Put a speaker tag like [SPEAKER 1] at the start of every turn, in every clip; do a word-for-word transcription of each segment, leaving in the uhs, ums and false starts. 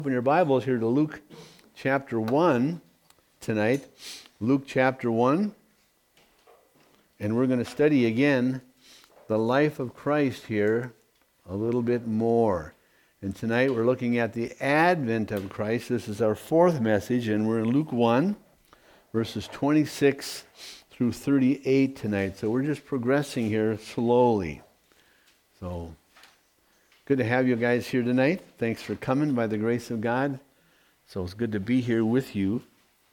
[SPEAKER 1] Open your Bibles here to Luke chapter one tonight. Luke chapter one. And we're going to study again the life of Christ here a little bit more. And tonight we're looking at the advent of Christ. This is our fourth message, and we're in Luke one, verses twenty-six through thirty-eight tonight. So we're just progressing here slowly. So good to have you guys here tonight. Thanks for coming by the grace of God. So it's good to be here with you.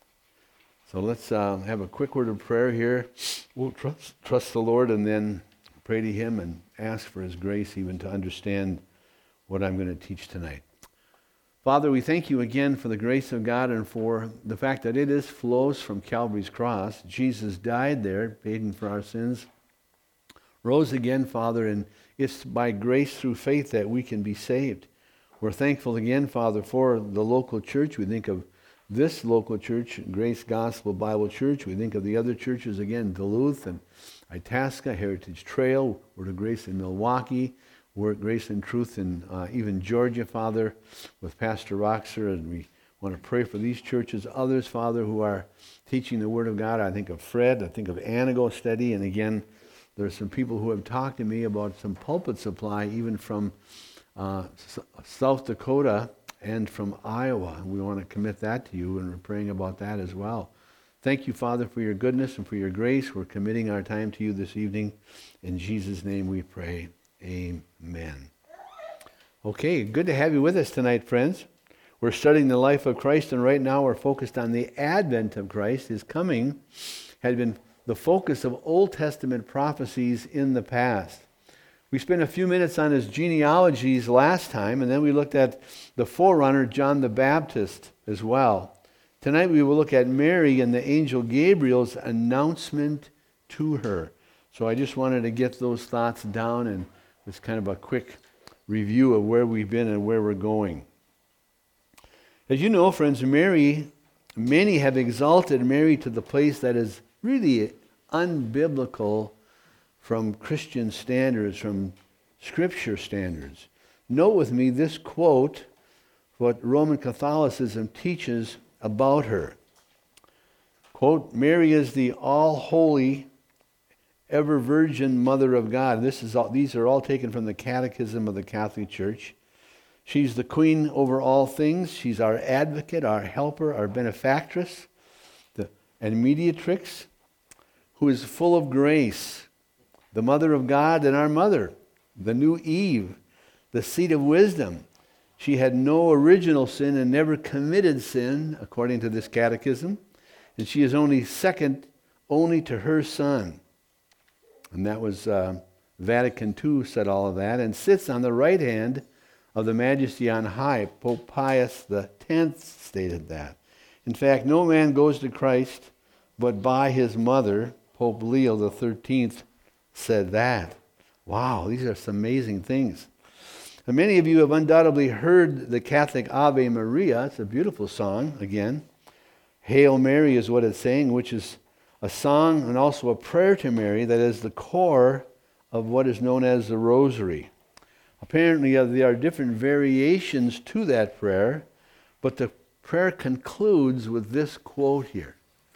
[SPEAKER 1] So let's uh, have a quick word of prayer here. We'll trust, trust the Lord and then pray to Him and ask for His grace even to understand what I'm going to teach tonight. Father, we thank you again for the grace of God and for the fact that it is flows from Calvary's cross. Jesus died there, paying for our sins, rose again, Father, and it's by grace through faith that we can be saved. We're thankful again, Father, for the local church. We think of this local church, Grace Gospel Bible Church. We think of the other churches again, Duluth and Itasca, Heritage Trail, Word of Grace in Milwaukee, Word of Grace and Truth in uh, even Georgia, Father, with Pastor Roxer. And we want to pray for these churches, others, Father, who are teaching the Word of God. I think of Fred, I think of Anago Steady, and again, there are some people who have talked to me about some pulpit supply, even from uh, S- South Dakota and from Iowa. We want to commit that to you, and we're praying about that as well. Thank you, Father, for your goodness and for your grace. We're committing our time to you this evening. In Jesus' name we pray. Amen. Okay, good to have you with us tonight, friends. We're studying the life of Christ, and right now we're focused on the advent of Christ. His coming had been the focus of Old Testament prophecies in the past. We spent a few minutes on his genealogies last time, and then we looked at the forerunner, John the Baptist, as well. Tonight we will look at Mary and the angel Gabriel's announcement to her. So I just wanted to get those thoughts down, and it's kind of a quick review of where we've been and where we're going. As you know, friends, Mary, many have exalted Mary to the place that is really unbiblical from Christian standards, from Scripture standards. Note with me this quote, what Roman Catholicism teaches about her. Quote, "Mary is the all-holy, ever-virgin Mother of God." This is all, these are all taken from the Catechism of the Catholic Church. She's the queen over all things. She's our advocate, our helper, our benefactress, the, and mediatrix, who is full of grace, the Mother of God and our mother, the new Eve, the seat of wisdom. She had no original sin and never committed sin, according to this catechism, and she is only second only to her Son. And that was uh, Vatican Two said all of that, and sits on the right hand of the Majesty on high. Pope Pius the Tenth stated that. In fact, no man goes to Christ but by his mother. Pope Leo the Thirteenth said that. Wow, these are some amazing things. And many of you have undoubtedly heard the Catholic Ave Maria. It's a beautiful song, again. Hail Mary is what it's saying, which is a song and also a prayer to Mary that is the core of what is known as the Rosary. Apparently, uh, there are different variations to that prayer, but the prayer concludes with this quote here.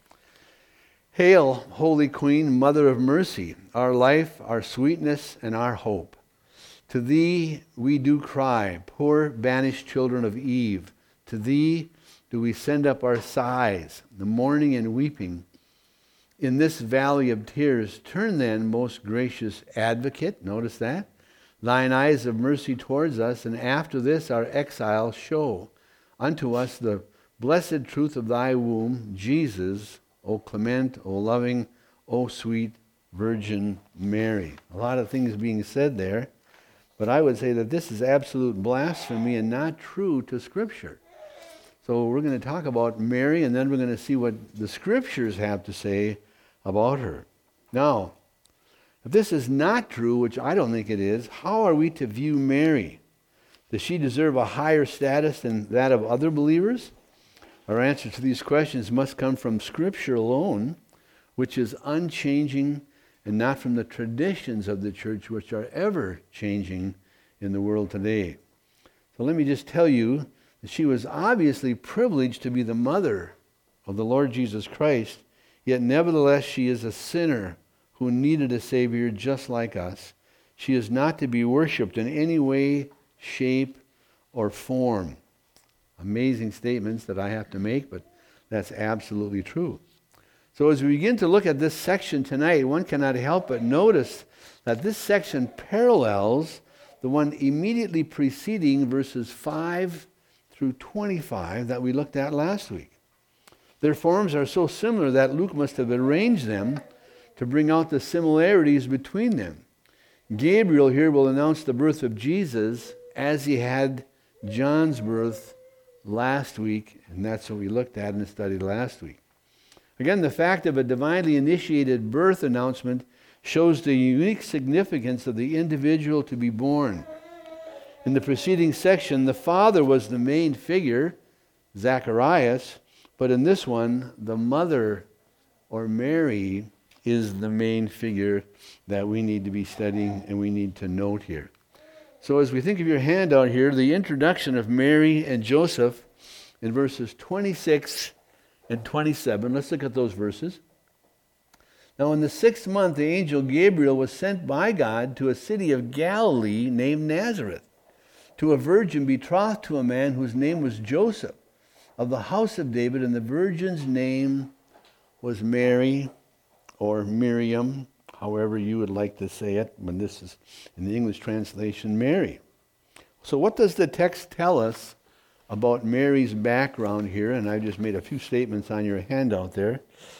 [SPEAKER 1] "Hail, Holy Queen, Mother of Mercy, our life, our sweetness, and our hope. To Thee we do cry, poor banished children of Eve. To Thee do we send up our sighs, the mourning and weeping. In this valley of tears, turn then, most gracious Advocate," notice that, "Thine eyes of mercy towards us, and after this our exile show unto us the blessed truth of Thy womb, Jesus, O clement, O loving, O sweet Virgin Mary." A lot of things being said there, but I would say that this is absolute blasphemy and not true to Scripture. So we're going to talk about Mary, and then we're going to see what the Scriptures have to say about her. Now, if this is not true, which I don't think it is, how are we to view Mary? Does she deserve a higher status than that of other believers? Our answer to these questions must come from Scripture alone, which is unchanging, and not from the traditions of the church, which are ever changing in the world today. So let me just tell you She was obviously privileged to be the mother of the Lord Jesus Christ, yet nevertheless she is a sinner who needed a Savior just like us. She is not to be worshipped in any way, shape, or form. Amazing statements that I have to make, but that's absolutely true. So as we begin to look at this section tonight, one cannot help but notice that this section parallels the one immediately preceding verses five through twenty-five that we looked at last week. Their forms are so similar that Luke must have arranged them to bring out the similarities between them. Gabriel here will announce the birth of Jesus as he had John's birth last week, and that's what we looked at and studied last week. Again, the fact of a divinely initiated birth announcement shows the unique significance of the individual to be born. In the preceding section, the father was the main figure, Zacharias, but in this one, the mother, or Mary, is the main figure that we need to be studying and we need to note here. So as we think of your handout here, the introduction of Mary and Joseph in verses twenty-six and twenty-seven. Let's look at those verses. Now in the sixth month, the angel Gabriel was sent by God to a city of Galilee named Nazareth, to a virgin betrothed to a man whose name was Joseph, of the house of David, and the virgin's name was Mary, or Miriam, however you would like to say it, when this is in the English translation, Mary. So what does the text tell us about Mary's background here? And I just made a few statements on your handout there.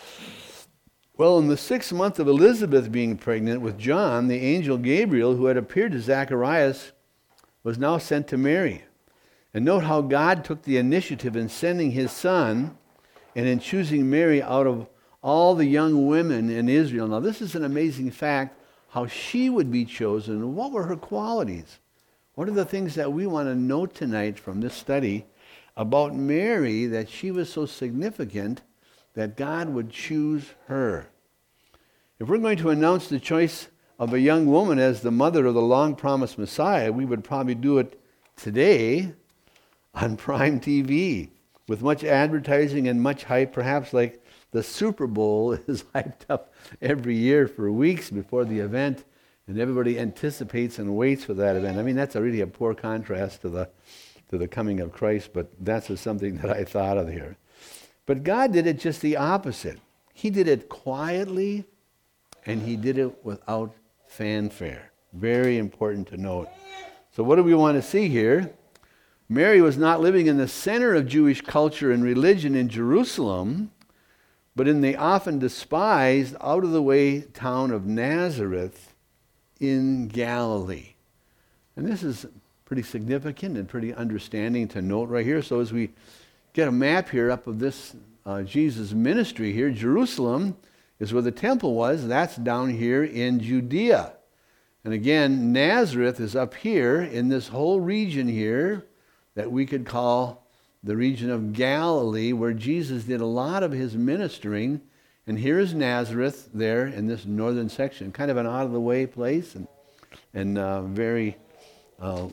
[SPEAKER 1] Well, in the sixth month of Elizabeth being pregnant with John, the angel Gabriel, who had appeared to Zacharias, was now sent to Mary. And note how God took the initiative in sending his son and in choosing Mary out of all the young women in Israel. Now, this is an amazing fact, how she would be chosen. What were her qualities? What are the things that we want to note tonight from this study about Mary, that she was so significant that God would choose her? If we're going to announce the choice of a young woman as the mother of the long-promised Messiah, we would probably do it today on Prime T V with much advertising and much hype, perhaps like the Super Bowl is hyped up every year for weeks before the event, and everybody anticipates and waits for that event. I mean, that's a really a poor contrast to the to the coming of Christ, but that's just something that I thought of here. But God did it just the opposite. He did it quietly, and he did it without fanfare. Very important to note. So what do we want to see here? Mary was not living in the center of Jewish culture and religion in Jerusalem, but in the often despised, out-of-the-way town of Nazareth in Galilee. And this is pretty significant and pretty understanding to note right here. So as we get a map here up of this uh, Jesus ministry here, Jerusalem is where the temple was. That's down here in Judea. And again, Nazareth is up here in this whole region here that we could call the region of Galilee, where Jesus did a lot of his ministering. And here's Nazareth there in this northern section, kind of an out-of-the-way place, and and uh, very uh,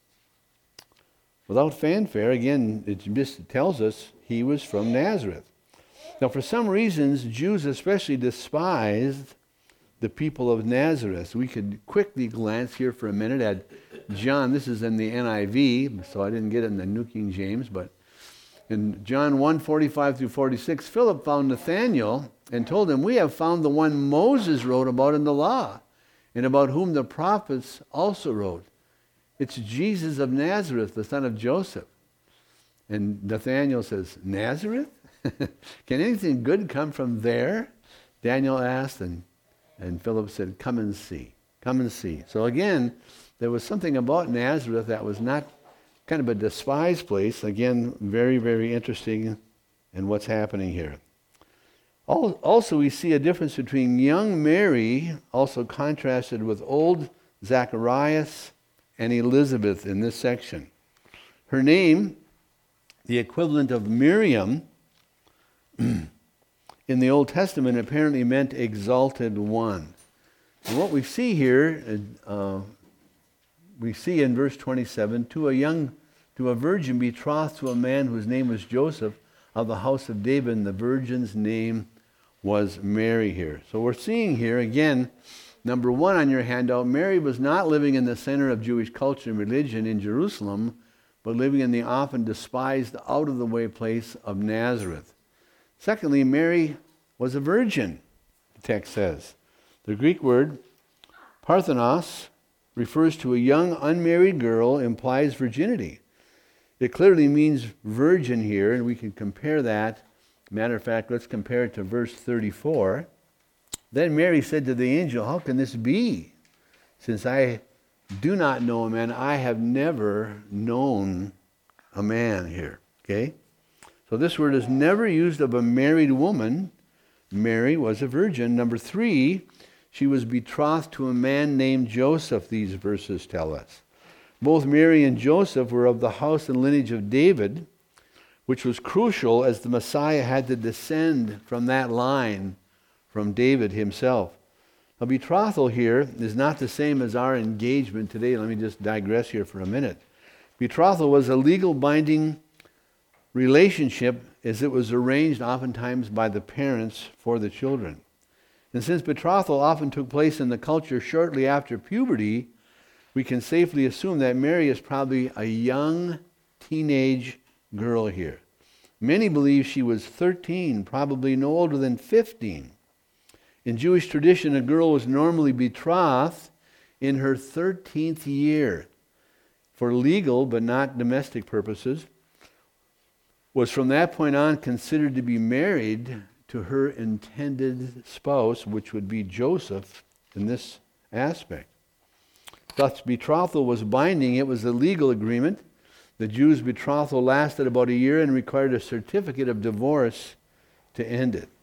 [SPEAKER 1] without fanfare. Again, it just tells us he was from Nazareth. Now, for some reasons, Jews especially despised the people of Nazareth. We could quickly glance here for a minute at John. This is in the N I V, so I didn't get it in the New King James, but in John one, forty-five through forty-six, Philip found Nathanael and told him, "We have found the one Moses wrote about in the law, and about whom the prophets also wrote. It's Jesus of Nazareth, the son of Joseph." And Nathanael says, "Nazareth? Can anything good come from there?" Daniel asked, and, and Philip said, "Come and see. Come and see." So again, there was something about Nazareth that was not kind of a despised place. Again, very, very interesting in what's happening here. Also, we see a difference between young Mary, also contrasted with old Zacharias and Elizabeth in this section. Her name, the equivalent of Miriam, in the Old Testament apparently meant exalted one. And what we see here, uh, we see in verse twenty-seven, to a young to a virgin betrothed to a man whose name was Joseph of the house of David, and the virgin's name was Mary here. So we're seeing here again, number one on your handout, Mary was not living in the center of Jewish culture and religion in Jerusalem, but living in the often despised, out-of-the-way place of Nazareth. Secondly, Mary was a virgin, the text says. The Greek word parthenos refers to a young unmarried girl, implies virginity. It clearly means virgin here, and we can compare that. Matter of fact, let's compare it to verse thirty-four. Then Mary said to the angel, "How can this be? Since I do not know a man, I have never known a man," here. Okay? So this word is never used of a married woman. Mary was a virgin. Number three, she was betrothed to a man named Joseph, these verses tell us. Both Mary and Joseph were of the house and lineage of David, which was crucial as the Messiah had to descend from that line from David himself. A betrothal here is not the same as our engagement today. Let me just digress here for a minute. Betrothal was a legal binding relationship as it was arranged oftentimes by the parents for the children. And since betrothal often took place in the culture shortly after puberty, we can safely assume that Mary is probably a young teenage girl here. Many believe she was thirteen, probably no older than fifteen. In Jewish tradition, a girl was normally betrothed in her thirteenth year. For legal but not domestic purposes, was from that point on considered to be married to her intended spouse, which would be Joseph in this aspect. Thus, betrothal was binding. It was a legal agreement. The Jews' betrothal lasted about a year and required a certificate of divorce to end it.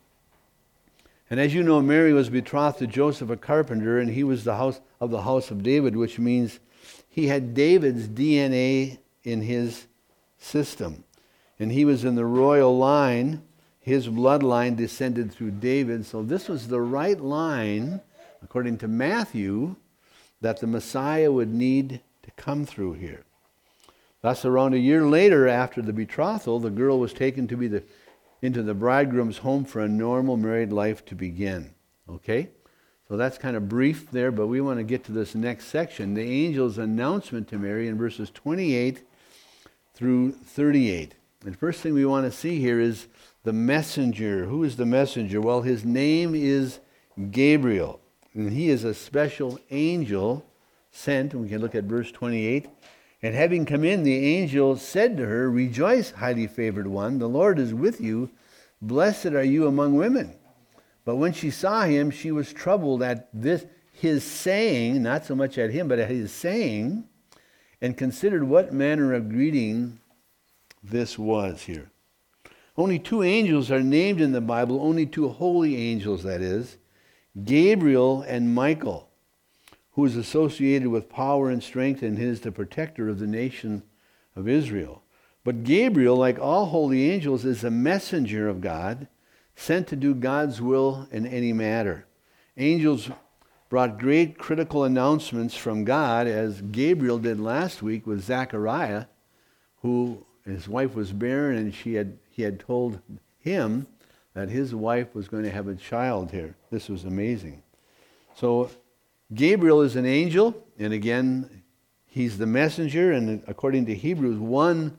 [SPEAKER 1] And as you know, Mary was betrothed to Joseph, a carpenter, and he was the house of the house of David, which means he had David's D N A in his system. And he was in the royal line. His bloodline descended through David. So this was the right line, according to Matthew, that the Messiah would need to come through here. Thus, around a year later after the betrothal, the girl was taken to be the, into the bridegroom's home for a normal married life to begin. Okay? So that's kind of brief there, but we want to get to this next section, the angel's announcement to Mary in verses twenty-eight through thirty-eight. And first thing we want to see here is the messenger. Who is the messenger? Well, his name is Gabriel. And he is a special angel sent. And we can look at verse twenty-eight. And having come in, the angel said to her, "Rejoice, highly favored one, the Lord is with you. Blessed are you among women." But when she saw him, she was troubled at this his saying, not so much at him, but at his saying, and considered what manner of greeting this was here. Only two angels are named in the Bible, only two holy angels, that is, Gabriel and Michael, who is associated with power and strength and is the protector of the nation of Israel. But Gabriel, like all holy angels, is a messenger of God, sent to do God's will in any matter. Angels brought great critical announcements from God, as Gabriel did last week with Zechariah, who his wife was barren, and she had he had told him that his wife was going to have a child here. This was amazing. So Gabriel is an angel, and again, he's the messenger, and according to Hebrews one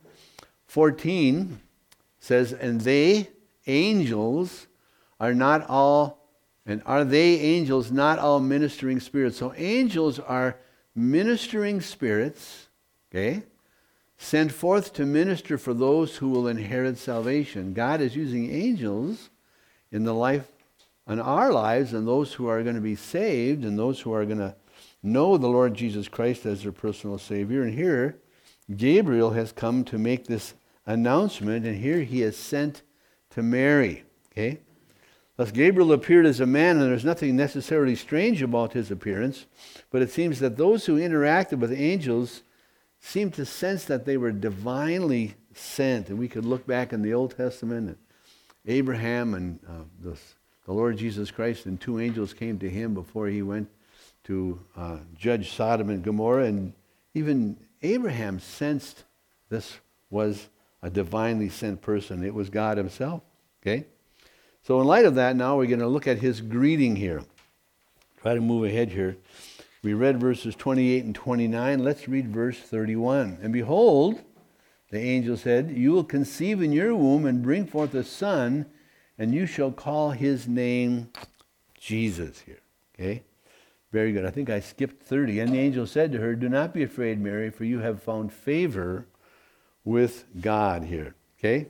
[SPEAKER 1] fourteen says, "And they, angels, are not all, and are they angels not all ministering spirits?" So angels are ministering spirits, okay, sent forth to minister for those who will inherit salvation. God is using angels in the life, in our lives, and those who are going to be saved, and those who are going to know the Lord Jesus Christ as their personal Savior. And here, Gabriel has come to make this announcement, and here he is sent to Mary. Okay? Thus, Gabriel appeared as a man, and there's nothing necessarily strange about his appearance, but it seems that those who interacted with angels seemed to sense that they were divinely sent. And we could look back in the Old Testament, and Abraham and uh, the, the Lord Jesus Christ, and two angels came to him before he went to uh, judge Sodom and Gomorrah. And even Abraham sensed This was a divinely sent person. It was God himself. Okay? So in light of that, now we're going to look at his greeting here. Try to move ahead here. We read verses twenty-eight and twenty-nine. Let's read verse thirty-one. And behold, the angel said, you will conceive in your womb and bring forth a son, and you shall call his name Jesus here. Okay? Very good. I think I skipped thirty. And the angel said to her, do not be afraid, Mary, for you have found favor with God here. Okay?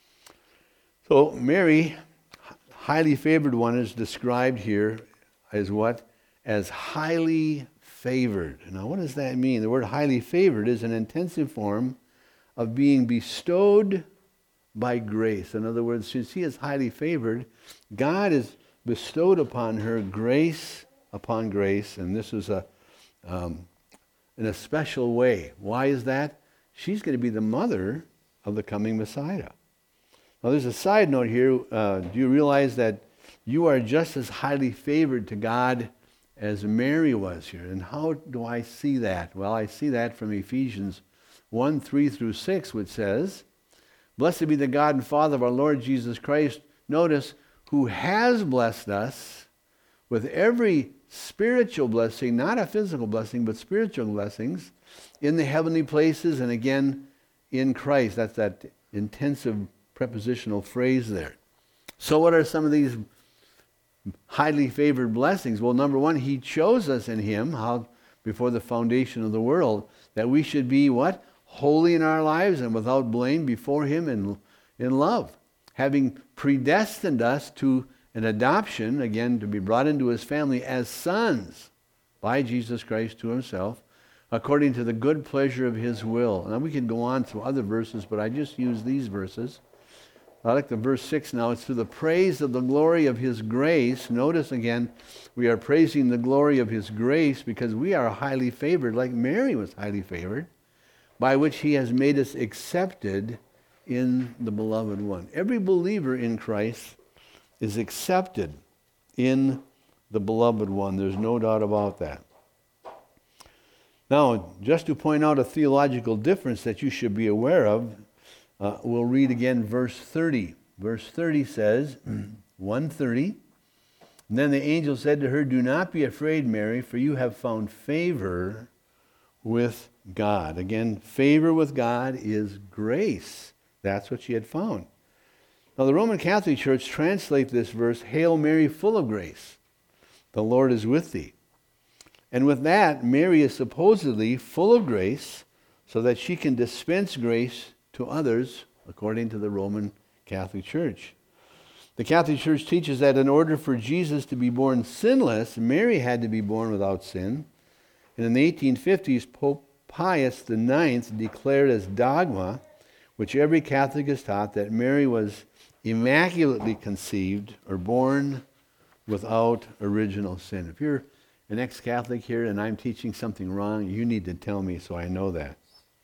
[SPEAKER 1] So Mary, highly favored one, is described here as what? As highly favored. Now what does that mean? The word highly favored is an intensive form of being bestowed by grace. In other words, since she is highly favored, God has bestowed upon her grace upon grace, and this is a um, in a special way. Why is that? She's going to be the mother of the coming Messiah. Now there's a side note here. Uh, do you realize that you are just as highly favored to God as Mary was here? And how do I see that? Well, I see that from Ephesians one, three through six, which says, blessed be the God and Father of our Lord Jesus Christ, notice, who has blessed us with every spiritual blessing, not a physical blessing, but spiritual blessings in the heavenly places, and again, in Christ. That's that intensive prepositional phrase there. So what are some of these highly favored blessings? Well, number one, he chose us in him, how before the foundation of the world, that we should be what? Holy in our lives and without blame before him in, in love. Having predestined us to an adoption, again, to be brought into his family as sons by Jesus Christ to himself, according to the good pleasure of his will. Now we could go on through other verses, but I just use these verses. I like the verse six now. It's to the praise of the glory of his grace. Notice again, we are praising the glory of his grace because we are highly favored, like Mary was highly favored, by which he has made us accepted in the beloved one. Every believer in Christ is accepted in the beloved one. There's no doubt about that. Now, just to point out a theological difference that you should be aware of, Uh, we'll read again verse thirty. Verse thirty says, one thirty, and then the angel said to her, do not be afraid, Mary, for you have found favor with God. Again, favor with God is grace. That's what she had found. Now the Roman Catholic Church translates this verse, Hail Mary, full of grace. The Lord is with thee. And with that, Mary is supposedly full of grace so that she can dispense grace to others, according to the Roman Catholic Church. The Catholic Church teaches that in order for Jesus to be born sinless, Mary had to be born without sin. And in the eighteen fifties, Pope Pius the ninth declared as dogma, which every Catholic is taught, that Mary was immaculately conceived or born without original sin. If you're an ex-Catholic here and I'm teaching something wrong, you need to tell me so I know that.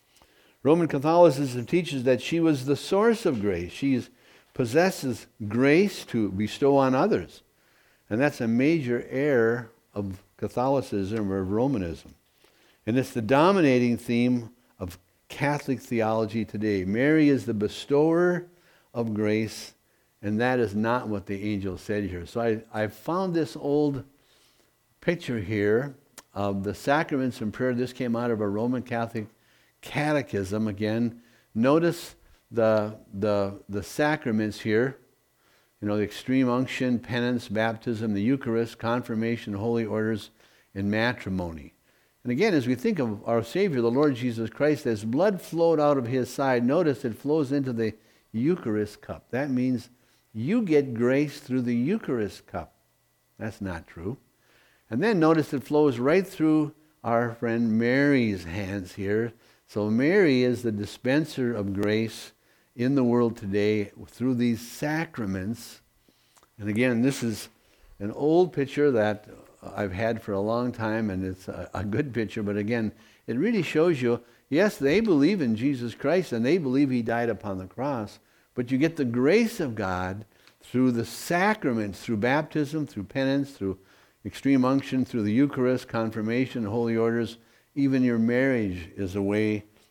[SPEAKER 1] Roman Catholicism teaches that she was the source of grace. She possesses grace to bestow on others. And that's a major error of Catholicism or of Romanism. And it's the dominating theme of Catholic theology today. Mary is the bestower of grace, and that is not what the angel said here. So I, I found this old picture here of the sacraments and prayer. This came out of a Roman Catholic catechism. Again, notice the, the, the sacraments here. You know, the extreme unction, penance, baptism, the Eucharist, confirmation, holy orders, and matrimony. And again, as we think of our Savior, the Lord Jesus Christ, as blood flowed out of his side, notice it flows into the Eucharist cup. That means you get grace through the Eucharist cup. That's not true. And then notice it flows right through our friend Mary's hands here. So Mary is the dispenser of grace in the world today through these sacraments. And again, this is an old picture that I've had for a long time, and it's a, a good picture. But again, it really shows you, yes, they believe in Jesus Christ, and they believe he died upon the cross, but you get the grace of God through the sacraments, through baptism, through penance, through extreme unction, through the Eucharist, confirmation, holy orders. Even your marriage is a way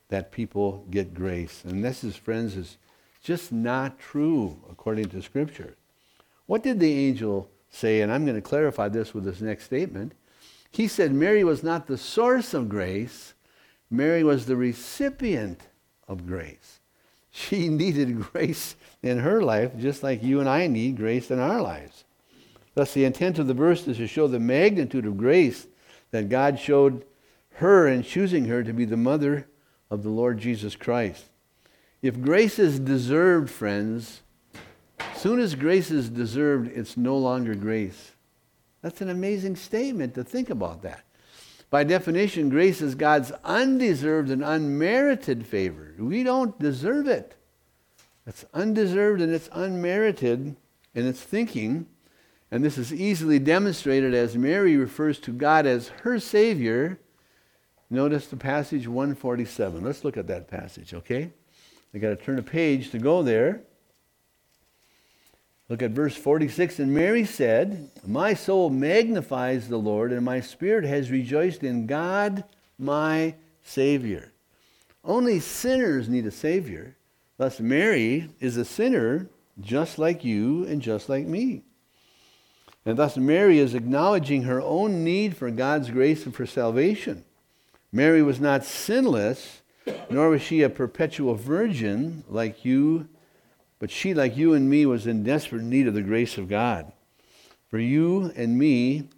[SPEAKER 1] that people get grace. And this is, friends, is just not true according to Scripture. What did the angel say? And I'm going to clarify this with this next statement. He said Mary was not the source of grace. Mary was the recipient of grace. She needed grace in her life just like you and I need grace in our lives. Thus, the intent of the verse is to show the magnitude of grace that God showed her in choosing her to be the mother of the Lord Jesus Christ. If grace is deserved, friends, as soon as grace is deserved, it's no longer grace. That's an amazing statement to think about that. By definition, grace is God's undeserved and unmerited favor. We don't deserve it. It's undeserved and it's unmerited in its thinking. And this is easily demonstrated as Mary refers to God as her Savior. Notice the passage one forty-seven. Let's look at that passage, okay? I got to turn a page to go there. Look at verse forty-six. And Mary said, my soul magnifies the Lord, and my spirit has rejoiced in God, my Savior. Only sinners need a Savior. Thus, Mary is a sinner just like you and just like me. And thus, Mary is acknowledging her own need for God's grace and for salvation. Mary was not sinless, nor was she a perpetual virgin like you, but she, like you and me, was in desperate need of the grace of God. For you and me,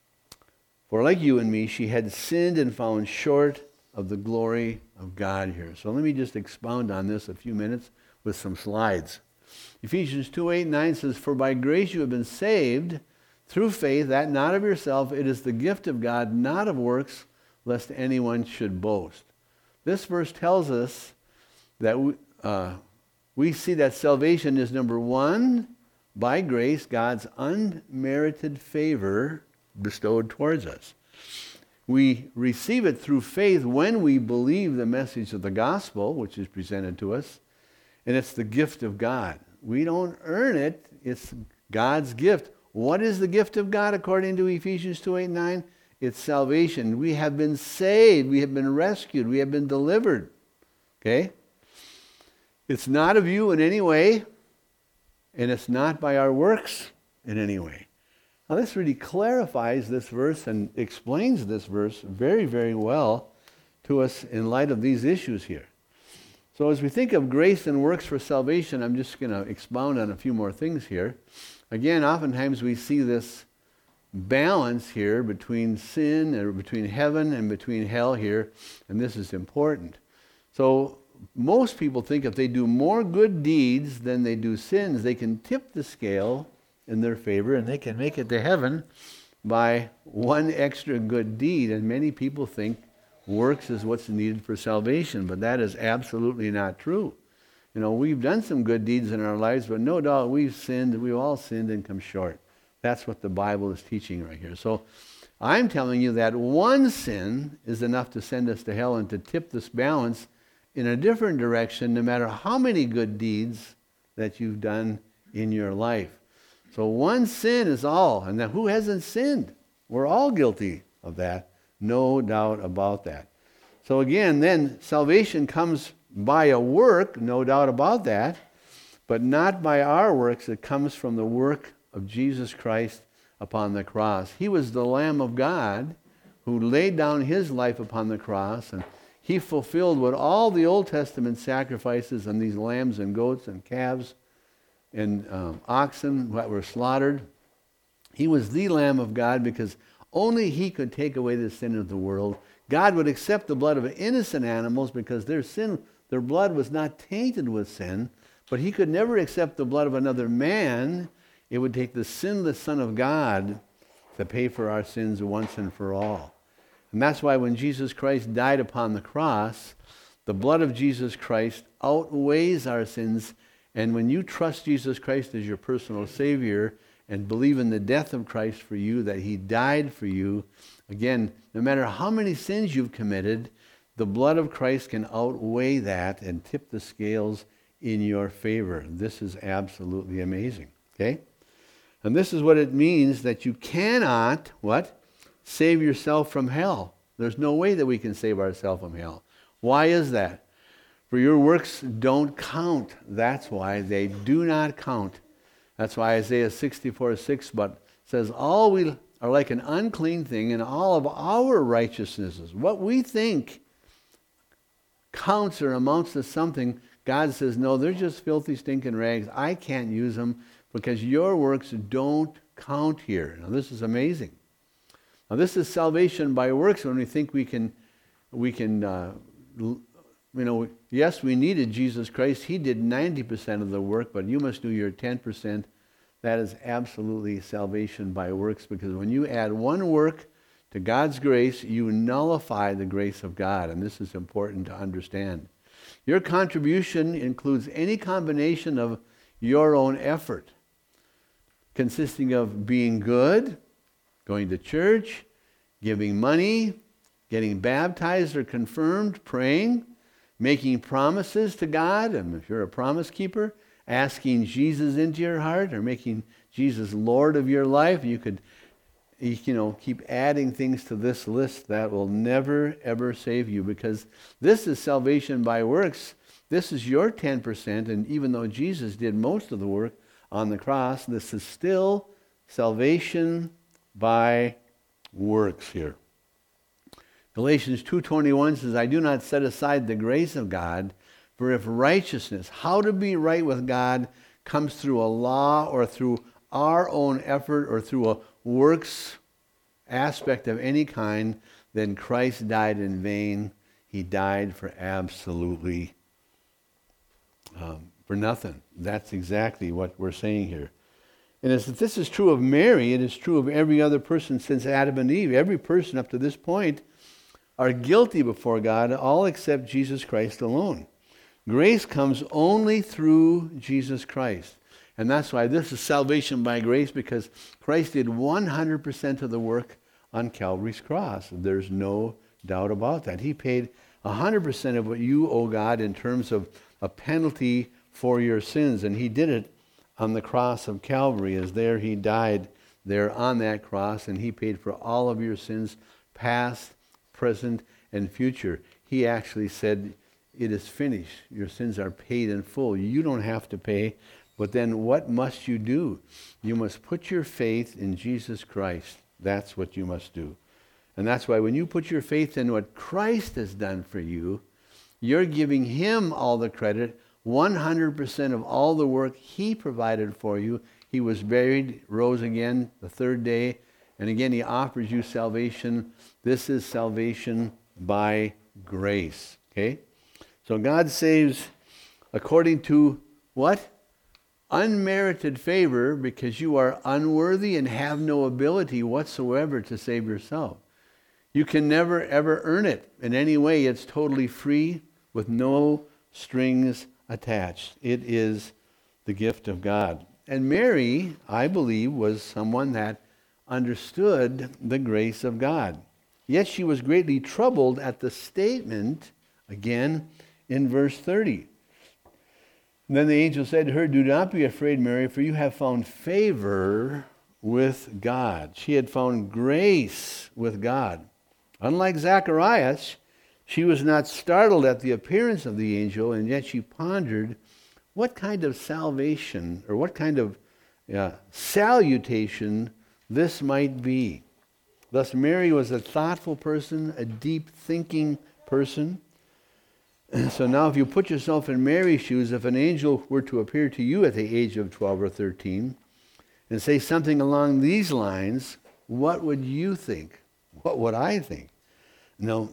[SPEAKER 1] for like you and me, she had sinned and fallen short of the glory of God here. So let me just expound on this a few minutes with some slides. Ephesians two, eight, nine says, for by grace you have been saved through faith, that not of yourself, it is the gift of God, not of works, lest anyone should boast. This verse tells us that we, uh, we see that salvation is, number one, by grace, God's unmerited favor bestowed towards us. We receive it through faith when we believe the message of the gospel, which is presented to us, and it's the gift of God. We don't earn it. It's God's gift. What is the gift of God according to Ephesians two, eight, nine? It's salvation. We have been saved. We have been rescued. We have been delivered. Okay? It's not of you in any way, and it's not by our works in any way. Now this really clarifies this verse and explains this verse very, very well to us in light of these issues here. So as we think of grace and works for salvation, I'm just going to expound on a few more things here. Again, oftentimes we see this balance here between sin or between heaven and between hell here, and this is important. So most people think if they do more good deeds than they do sins, they can tip the scale in their favor and they can make it to heaven by one extra good deed. And many people think works is what's needed for salvation, but that is absolutely not true. You know, we've done some good deeds in our lives, but no doubt we've sinned. We've all sinned and come short. That's what the Bible is teaching right here. So I'm telling you that one sin is enough to send us to hell and to tip this balance in a different direction, no matter how many good deeds that you've done in your life. So one sin is all. And then who hasn't sinned? We're all guilty of that. No doubt about that. So again, then salvation comes by a work, no doubt about that, but not by our works. It comes from the work of Jesus Christ upon the cross. He was the Lamb of God who laid down his life upon the cross, and he fulfilled what all the Old Testament sacrifices and these lambs and goats and calves and um, oxen that were slaughtered. He was the Lamb of God because only he could take away the sin of the world. God would accept the blood of innocent animals because their sin, their blood was not tainted with sin, but he could never accept the blood of another man. It would take the sinless Son of God to pay for our sins once and for all. And that's why when Jesus Christ died upon the cross, the blood of Jesus Christ outweighs our sins. And when you trust Jesus Christ as your personal Savior and believe in the death of Christ for you, that he died for you, again, no matter how many sins you've committed, the blood of Christ can outweigh that and tip the scales in your favor. This is absolutely amazing. Okay? And this is what it means that you cannot, what? Save yourself from hell. There's no way that we can save ourselves from hell. Why is that? For your works don't count. That's why they do not count. That's why Isaiah sixty-four six but says, all we are like an unclean thing, and all of our righteousnesses, what we think counts or amounts to something, God says, no, they're just filthy, stinking rags. I can't use them because your works don't count here. Now, this is amazing. Now, this is salvation by works when we think we can, we can, uh, you know, yes, we needed Jesus Christ. He did ninety percent of the work, but you must do your ten percent. That is absolutely salvation by works, because when you add one work to God's grace, you nullify the grace of God, and this is important to understand. Your contribution includes any combination of your own effort, consisting of being good, going to church, giving money, getting baptized or confirmed, praying, making promises to God, and if you're a promise keeper, asking Jesus into your heart or making Jesus Lord of your life. You could, you know, keep adding things to this list that will never, ever save you, because this is salvation by works. This is your ten percent, and even though Jesus did most of the work on the cross, this is still salvation by works here. Galatians two twenty-one says, I do not set aside the grace of God, for if righteousness, how to be right with God, comes through a law or through our own effort or through a works aspect of any kind, then Christ died in vain. He died for absolutely, um, for nothing. That's exactly what we're saying here. And as if this is true of Mary, it is true of every other person since Adam and Eve. Every person up to this point are guilty before God, all except Jesus Christ alone. Grace comes only through Jesus Christ. And that's why this is salvation by grace, because Christ did one hundred percent of the work on Calvary's cross. There's no doubt about that. He paid one hundred percent of what you owe God in terms of a penalty for your sins. And he did it on the cross of Calvary, as there he died there on that cross, and he paid for all of your sins, past, present, and future. He actually said, it is finished. Your sins are paid in full. You don't have to pay. But then what must you do? You must put your faith in Jesus Christ. That's what you must do. And that's why when you put your faith in what Christ has done for you, you're giving him all the credit, one hundred percent of all the work he provided for you. He was buried, rose again the third day, and again he offers you salvation. This is salvation by grace. Okay? So God saves according to what? Unmerited favor, because you are unworthy and have no ability whatsoever to save yourself. You can never, ever earn it in any way. It's totally free with no strings attached. It is the gift of God. And Mary, I believe, was someone that understood the grace of God. Yet she was greatly troubled at the statement, again, in verse thirty. And then the angel said to her, do not be afraid, Mary, for you have found favor with God. She had found grace with God. Unlike Zacharias, she was not startled at the appearance of the angel, and yet she pondered what kind of salvation or what kind of uh, salutation this might be. Thus, Mary was a thoughtful person, a deep thinking person. So now if you put yourself in Mary's shoes, if an angel were to appear to you at the age of twelve or thirteen and say something along these lines, what would you think? What would I think? No,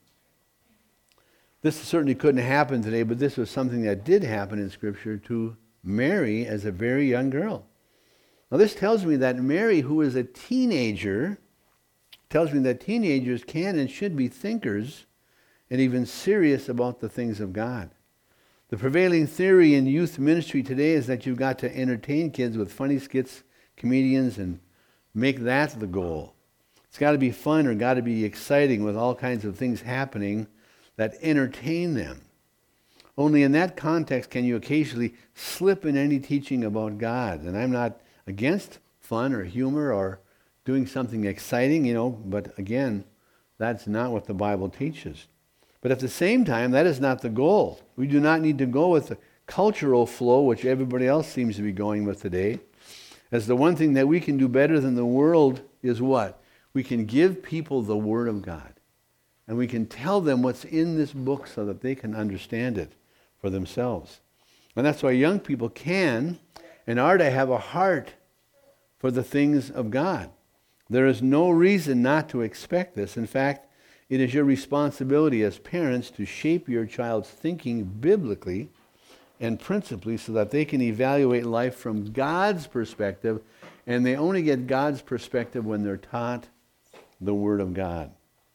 [SPEAKER 1] this certainly couldn't happen today, but this was something that did happen in Scripture to Mary as a very young girl. Now this tells me that Mary, who is a teenager, tells me that teenagers can and should be thinkers and even serious about the things of God. The prevailing theory in youth ministry today is that you've got to entertain kids with funny skits, comedians, and make that the goal. It's got to be fun or got to be exciting with all kinds of things happening that entertain them. Only in that context can you occasionally slip in any teaching about God. And I'm not against fun or humor or doing something exciting, you know, but again, that's not what the Bible teaches. But at the same time, that is not the goal. We do not need to go with the cultural flow, which everybody else seems to be going with today. As the one thing that we can do better than the world is what? We can give people the Word of God. And we can tell them what's in this book so that they can understand it for themselves. And that's why young people can and are to have a heart for the things of God. There is no reason not to expect this. In fact, it is your responsibility as parents to shape your child's thinking biblically and principally so that they can evaluate life from God's perspective, and they only get God's perspective when they're taught the Word of God.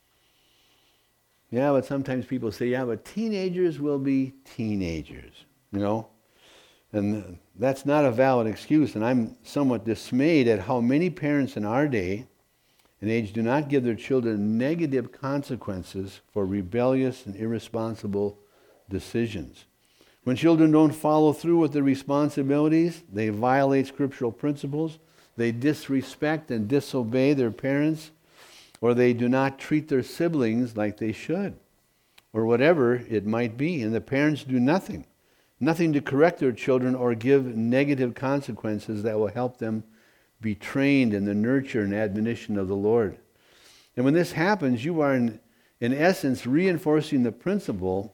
[SPEAKER 1] Yeah, but sometimes people say, yeah, but teenagers will be teenagers, you know? And that's not a valid excuse, and I'm somewhat dismayed at how many parents in our day and age do not give their children negative consequences for rebellious and irresponsible decisions. When children don't follow through with their responsibilities, they violate scriptural principles, they disrespect and disobey their parents, or they do not treat their siblings like they should, or whatever it might be, and the parents do nothing. Nothing to correct their children or give negative consequences that will help them be trained in the nurture and admonition of the Lord. And when this happens, you are in, in essence reinforcing the principle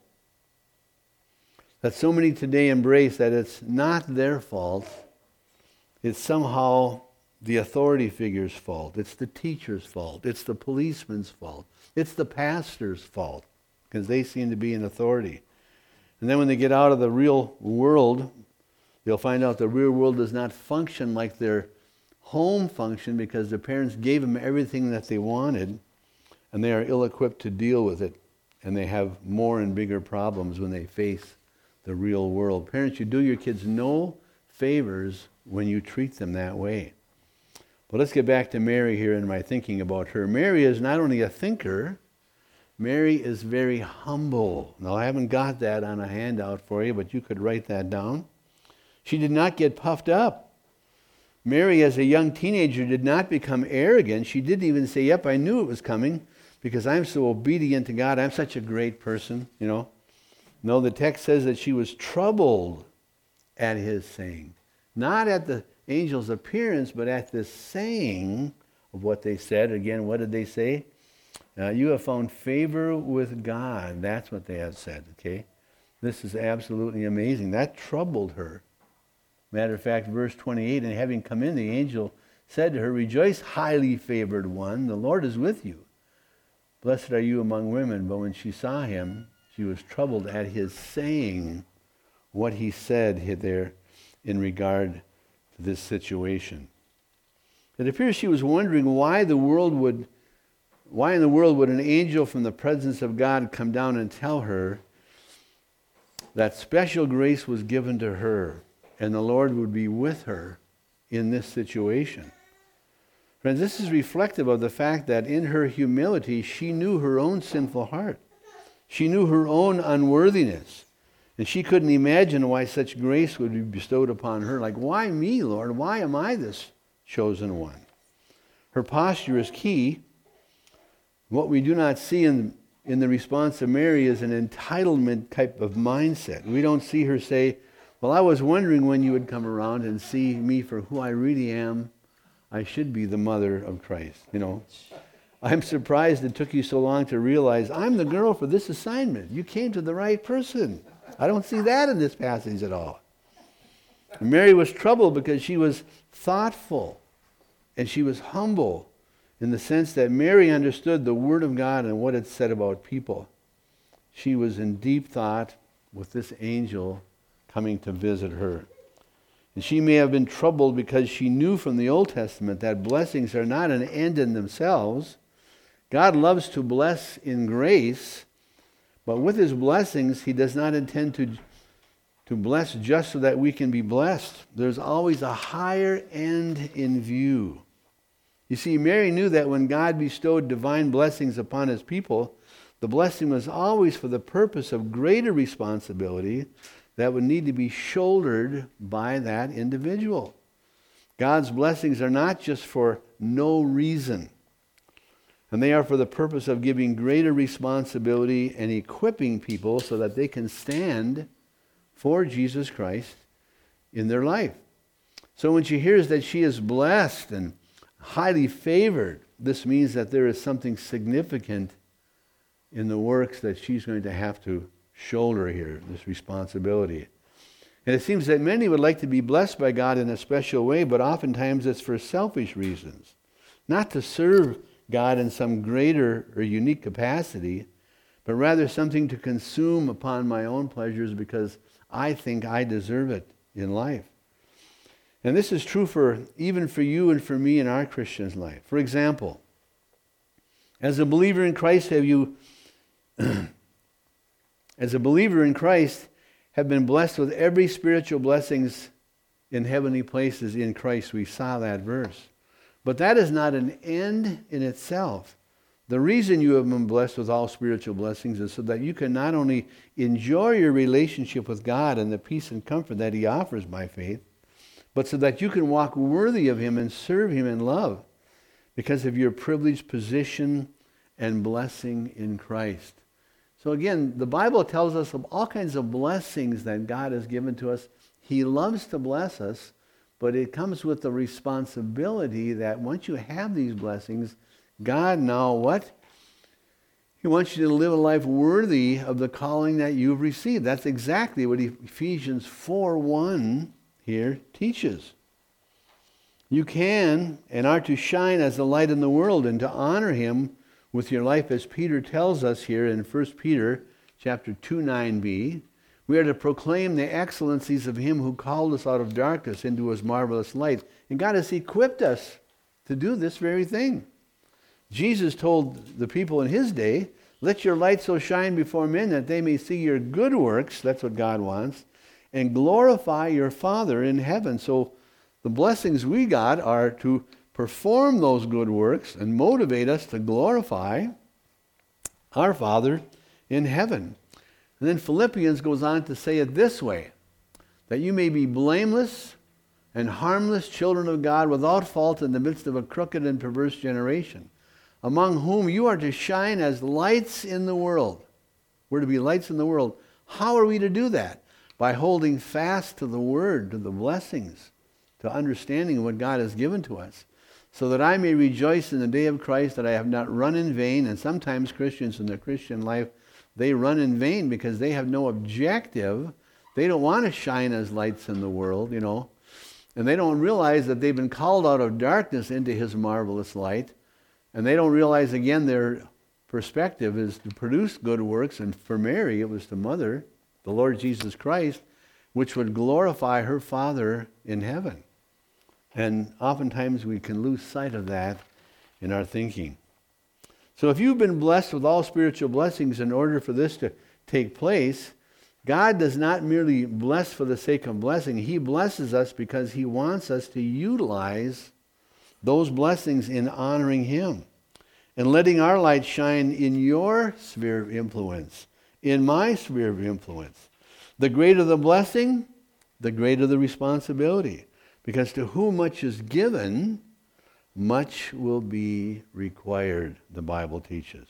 [SPEAKER 1] that so many today embrace, that it's not their fault, it's somehow the authority figure's fault, it's the teacher's fault, it's the policeman's fault, it's the pastor's fault, because they seem to be in authority. And then when they get out of the real world, they'll find out the real world does not function like their home function because their parents gave them everything that they wanted, and they are ill-equipped to deal with it, and they have more and bigger problems when they face the real world. Parents, you do your kids no favors when you treat them that way. But let's get back to Mary here and my thinking about her. Mary is not only a thinker, Mary is very humble. Now, I haven't got that on a handout for you, but you could write that down. She did not get puffed up. Mary, as a young teenager, did not become arrogant. She didn't even say, yep, I knew it was coming because I'm so obedient to God. I'm such a great person, you know. No, the text says that she was troubled at his saying. Not at the angel's appearance, but at the saying of what they said. Again, what did they say? Uh, you have found favor with God. That's what they have said, okay? This is absolutely amazing. That troubled her. Matter of fact, verse twenty-eight, and having come in, the angel said to her, rejoice, highly favored one, the Lord is with you. Blessed are you among women. But when she saw him, she was troubled at his saying, what he said there in regard to this situation. It appears she was wondering why the world would, why in the world would an angel from the presence of God come down and tell her that special grace was given to her and the Lord would be with her in this situation. Friends, this is reflective of the fact that in her humility, she knew her own sinful heart. She knew her own unworthiness. And she couldn't imagine why such grace would be bestowed upon her. Like, why me, Lord? Why am I this chosen one? Her posture is key. What we do not see in, in the response of Mary is an entitlement type of mindset. We don't see her say, well, I was wondering when you would come around and see me for who I really am. I should be the mother of Christ, you know. I'm surprised it took you so long to realize I'm the girl for this assignment. You came to the right person. I don't see that in this passage at all. And Mary was troubled because she was thoughtful and she was humble in the sense that Mary understood the Word of God and what it said about people. She was in deep thought with this angel coming to visit her. And she may have been troubled because she knew from the Old Testament that blessings are not an end in themselves. God loves to bless in grace, but with his blessings, he does not intend to, to bless just so that we can be blessed. There's always a higher end in view. You see, Mary knew that when God bestowed divine blessings upon his people, the blessing was always for the purpose of greater responsibility that would need to be shouldered by that individual. God's blessings are not just for no reason. And they are for the purpose of giving greater responsibility and equipping people so that they can stand for Jesus Christ in their life. So when she hears that she is blessed and highly favored, this means that there is something significant in the works that she's going to have to shoulder here, this responsibility. And it seems that many would like to be blessed by God in a special way, but oftentimes it's for selfish reasons. Not to serve God in some greater or unique capacity, but rather something to consume upon my own pleasures because I think I deserve it in life. And this is true for even for you and for me in our Christian life. For example, as a believer in Christ, have you, as a believer in Christ, have been blessed with every spiritual blessings in heavenly places in Christ. We saw that verse. But that is not an end in itself. The reason you have been blessed with all spiritual blessings is so that you can not only enjoy your relationship with God and the peace and comfort that He offers by faith, but so that you can walk worthy of Him and serve Him in love because of your privileged position and blessing in Christ. So again, the Bible tells us of all kinds of blessings that God has given to us. He loves to bless us, but it comes with the responsibility that once you have these blessings, God now what? He wants you to live a life worthy of the calling that you've received. That's exactly what Ephesians four one here teaches. You can and are to shine as a light in the world and to honor Him with your life, as Peter tells us here in First Peter chapter two nine b. We are to proclaim the excellencies of Him who called us out of darkness into His marvelous light. And God has equipped us to do this very thing. Jesus told the people in His day, let your light so shine before men that they may see your good works, that's what God wants, and glorify your Father in heaven. So the blessings we got are to perform those good works and motivate us to glorify our Father in heaven. And then Philippians goes on to say it this way, that you may be blameless and harmless children of God without fault in the midst of a crooked and perverse generation, among whom you are to shine as lights in the world. We're to be lights in the world. How are we to do that? By holding fast to the Word, to the blessings, to understanding what God has given to us, so that I may rejoice in the day of Christ that I have not run in vain. And sometimes Christians in their Christian life, they run in vain because they have no objective. They don't want to shine as lights in the world, you know. And they don't realize that they've been called out of darkness into His marvelous light. And they don't realize, again, their perspective is to produce good works. And for Mary, it was to mother the Lord Jesus Christ, which would glorify her Father in heaven. And oftentimes we can lose sight of that in our thinking. So if you've been blessed with all spiritual blessings, in order for this to take place, God does not merely bless for the sake of blessing. He blesses us because He wants us to utilize those blessings in honoring Him and letting our light shine in your sphere of influence, in my sphere of influence. The greater the blessing, the greater the responsibility. Because to whom much is given, much will be required, the Bible teaches.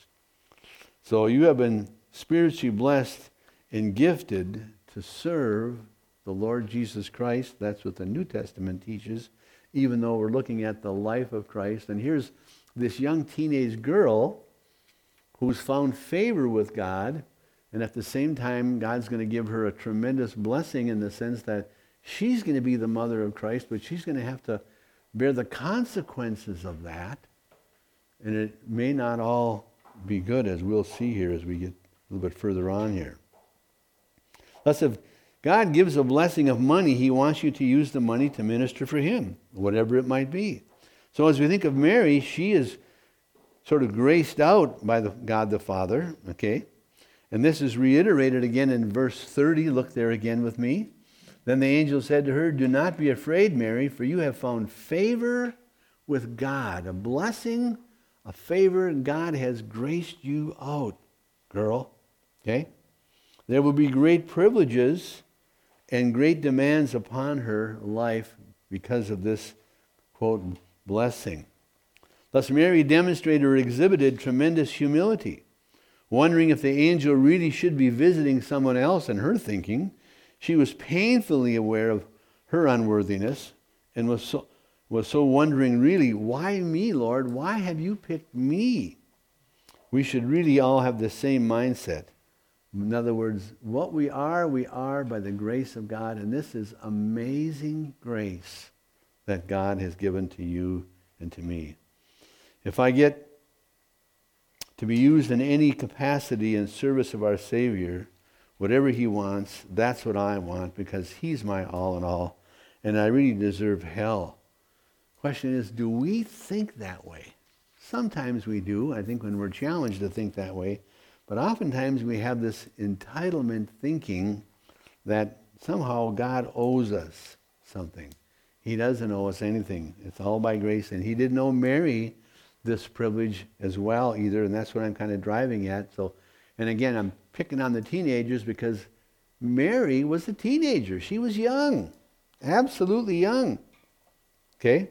[SPEAKER 1] So you have been spiritually blessed and gifted to serve the Lord Jesus Christ. That's what the New Testament teaches, even though we're looking at the life of Christ. And here's this young teenage girl who's found favor with God, and at the same time, God's going to give her a tremendous blessing in the sense that she's going to be the mother of Christ, but she's going to have to bear the consequences of that. And it may not all be good, as we'll see here as we get a little bit further on here. Thus, if God gives a blessing of money, He wants you to use the money to minister for Him, whatever it might be. So as we think of Mary, she is sort of graced out by the God the Father, okay? And this is reiterated again in verse thirty. Look there again with me. Then the angel said to her, do not be afraid, Mary, for you have found favor with God. A blessing, a favor, God has graced you out, girl. Okay? There will be great privileges and great demands upon her life because of this, quote, blessing. Thus Mary demonstrated or exhibited tremendous humility. Wondering if the angel really should be visiting someone else in her thinking, she was painfully aware of her unworthiness and was so, was so wondering, really, why me, Lord? Why have you picked me? We should really all have the same mindset. In other words, what we are, we are by the grace of God, and this is amazing grace that God has given to you and to me. If I get to be used in any capacity in service of our Savior, whatever He wants, that's what I want, because He's my all in all, and I really deserve hell. Question is, do we think that way? Sometimes we do, I think, when we're challenged to think that way, but oftentimes we have this entitlement thinking that somehow God owes us something. He doesn't owe us anything. It's all by grace, and He didn't owe Mary this privilege as well either, and that's what I'm kind of driving at. So, and again, I'm picking on the teenagers because Mary was a teenager. She was young, absolutely young. Okay?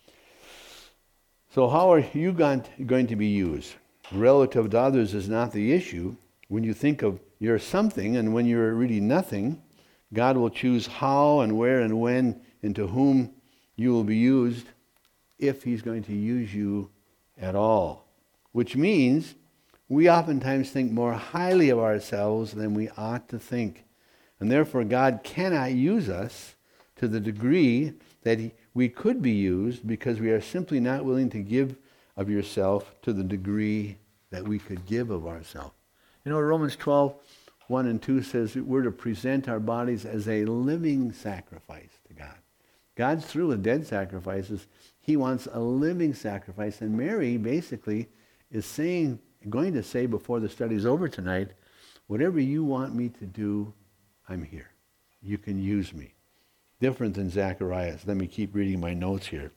[SPEAKER 1] So how are you going to be used? Relative to others is not the issue. When you think of you're something and when you're really nothing, God will choose how and where and when and to whom you will be used, if He's going to use you at all. Which means we oftentimes think more highly of ourselves than we ought to think. And therefore God cannot use us to the degree that he, we could be used, because we are simply not willing to give of yourself to the degree that we could give of ourselves. You know, Romans twelve, one and two says we're to present our bodies as a living sacrifice to God. God's through with dead sacrifices. He wants a living sacrifice. And Mary basically is saying, going to say before the study's over tonight, whatever you want me to do, I'm here. You can use me. Different than Zacharias. Let me keep reading my notes here.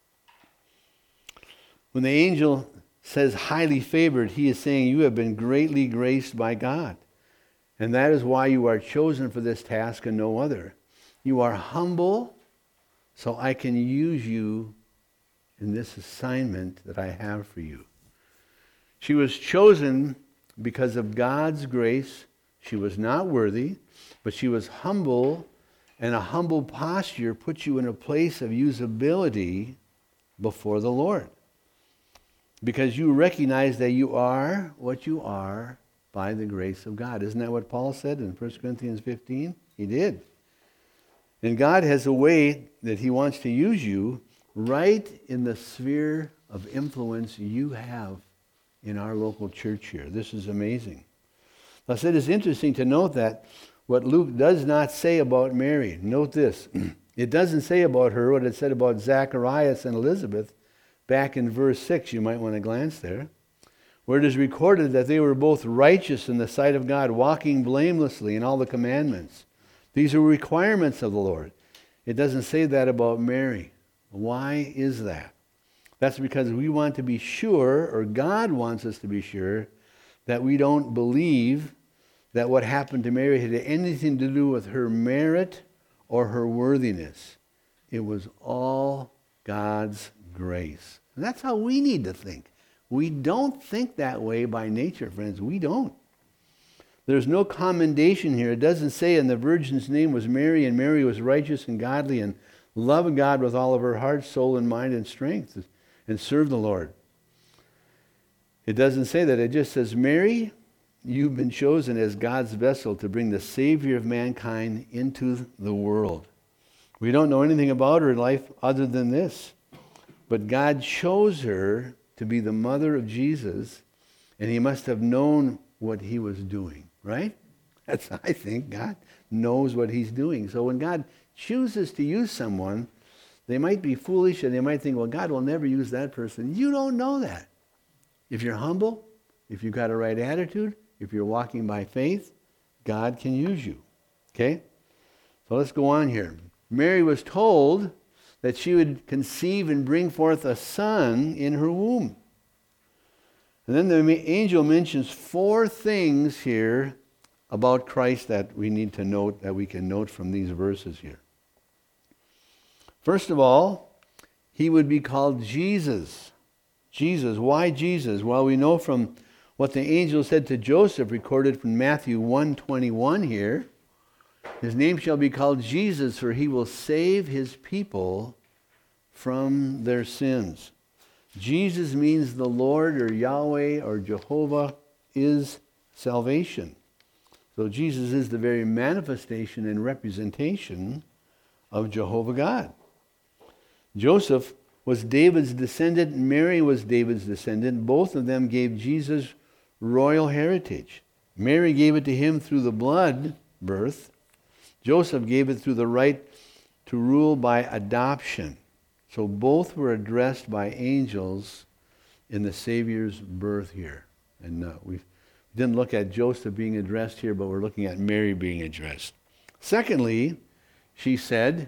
[SPEAKER 1] When the angel says highly favored, he is saying you have been greatly graced by God. And that is why you are chosen for this task and no other. You are humble, so I can use you in this assignment that I have for you. She was chosen because of God's grace. She was not worthy, but she was humble, and a humble posture puts you in a place of usability before the Lord. Because you recognize that you are what you are by the grace of God. Isn't that what Paul said in First Corinthians fifteen? He did. And God has a way that He wants to use you right in the sphere of influence you have in our local church here. This is amazing. Thus, it is interesting to note that what Luke does not say about Mary. Note this. It doesn't say about her what it said about Zacharias and Elizabeth back in verse six. You might want to glance there, where it is recorded that they were both righteous in the sight of God, walking blamelessly in all the commandments. These are requirements of the Lord. It doesn't say that about Mary. Why is that? That's because we want to be sure, or God wants us to be sure, that we don't believe that what happened to Mary had anything to do with her merit or her worthiness. It was all God's grace. And that's how we need to think. We don't think that way by nature, friends. We don't. There's no commendation here. It doesn't say, and the virgin's name was Mary, and Mary was righteous and godly and loved God with all of her heart, soul, and mind and strength, and served the Lord. It doesn't say that. It just says, Mary, you've been chosen as God's vessel to bring the Savior of mankind into the world. We don't know anything about her life other than this. But God chose her to be the mother of Jesus, and He must have known what He was doing, right? That's, I think, God knows what He's doing. So when God chooses to use someone, they might be foolish and they might think, well, God will never use that person. You don't know that. If you're humble, if you've got a right attitude, if you're walking by faith, God can use you. Okay? So let's go on here. Mary was told that she would conceive and bring forth a son in her womb. And then the angel mentions four things here about Christ that we need to note, that we can note from these verses here. First of all, He would be called Jesus. Jesus. Why Jesus? Well, we know from what the angel said to Joseph, recorded from Matthew one twenty-one here. His name shall be called Jesus, for he will save his people from their sins. Jesus means the Lord or Yahweh or Jehovah is salvation. So Jesus is the very manifestation and representation of Jehovah God. Joseph was David's descendant, Mary was David's descendant. Both of them gave Jesus royal heritage. Mary gave it to him through the blood birth. Joseph gave it through the right to rule by adoption. So both were addressed by angels in the Savior's birth here. And uh, we didn't look at Joseph being addressed here, but we're looking at Mary being addressed. Secondly, she said,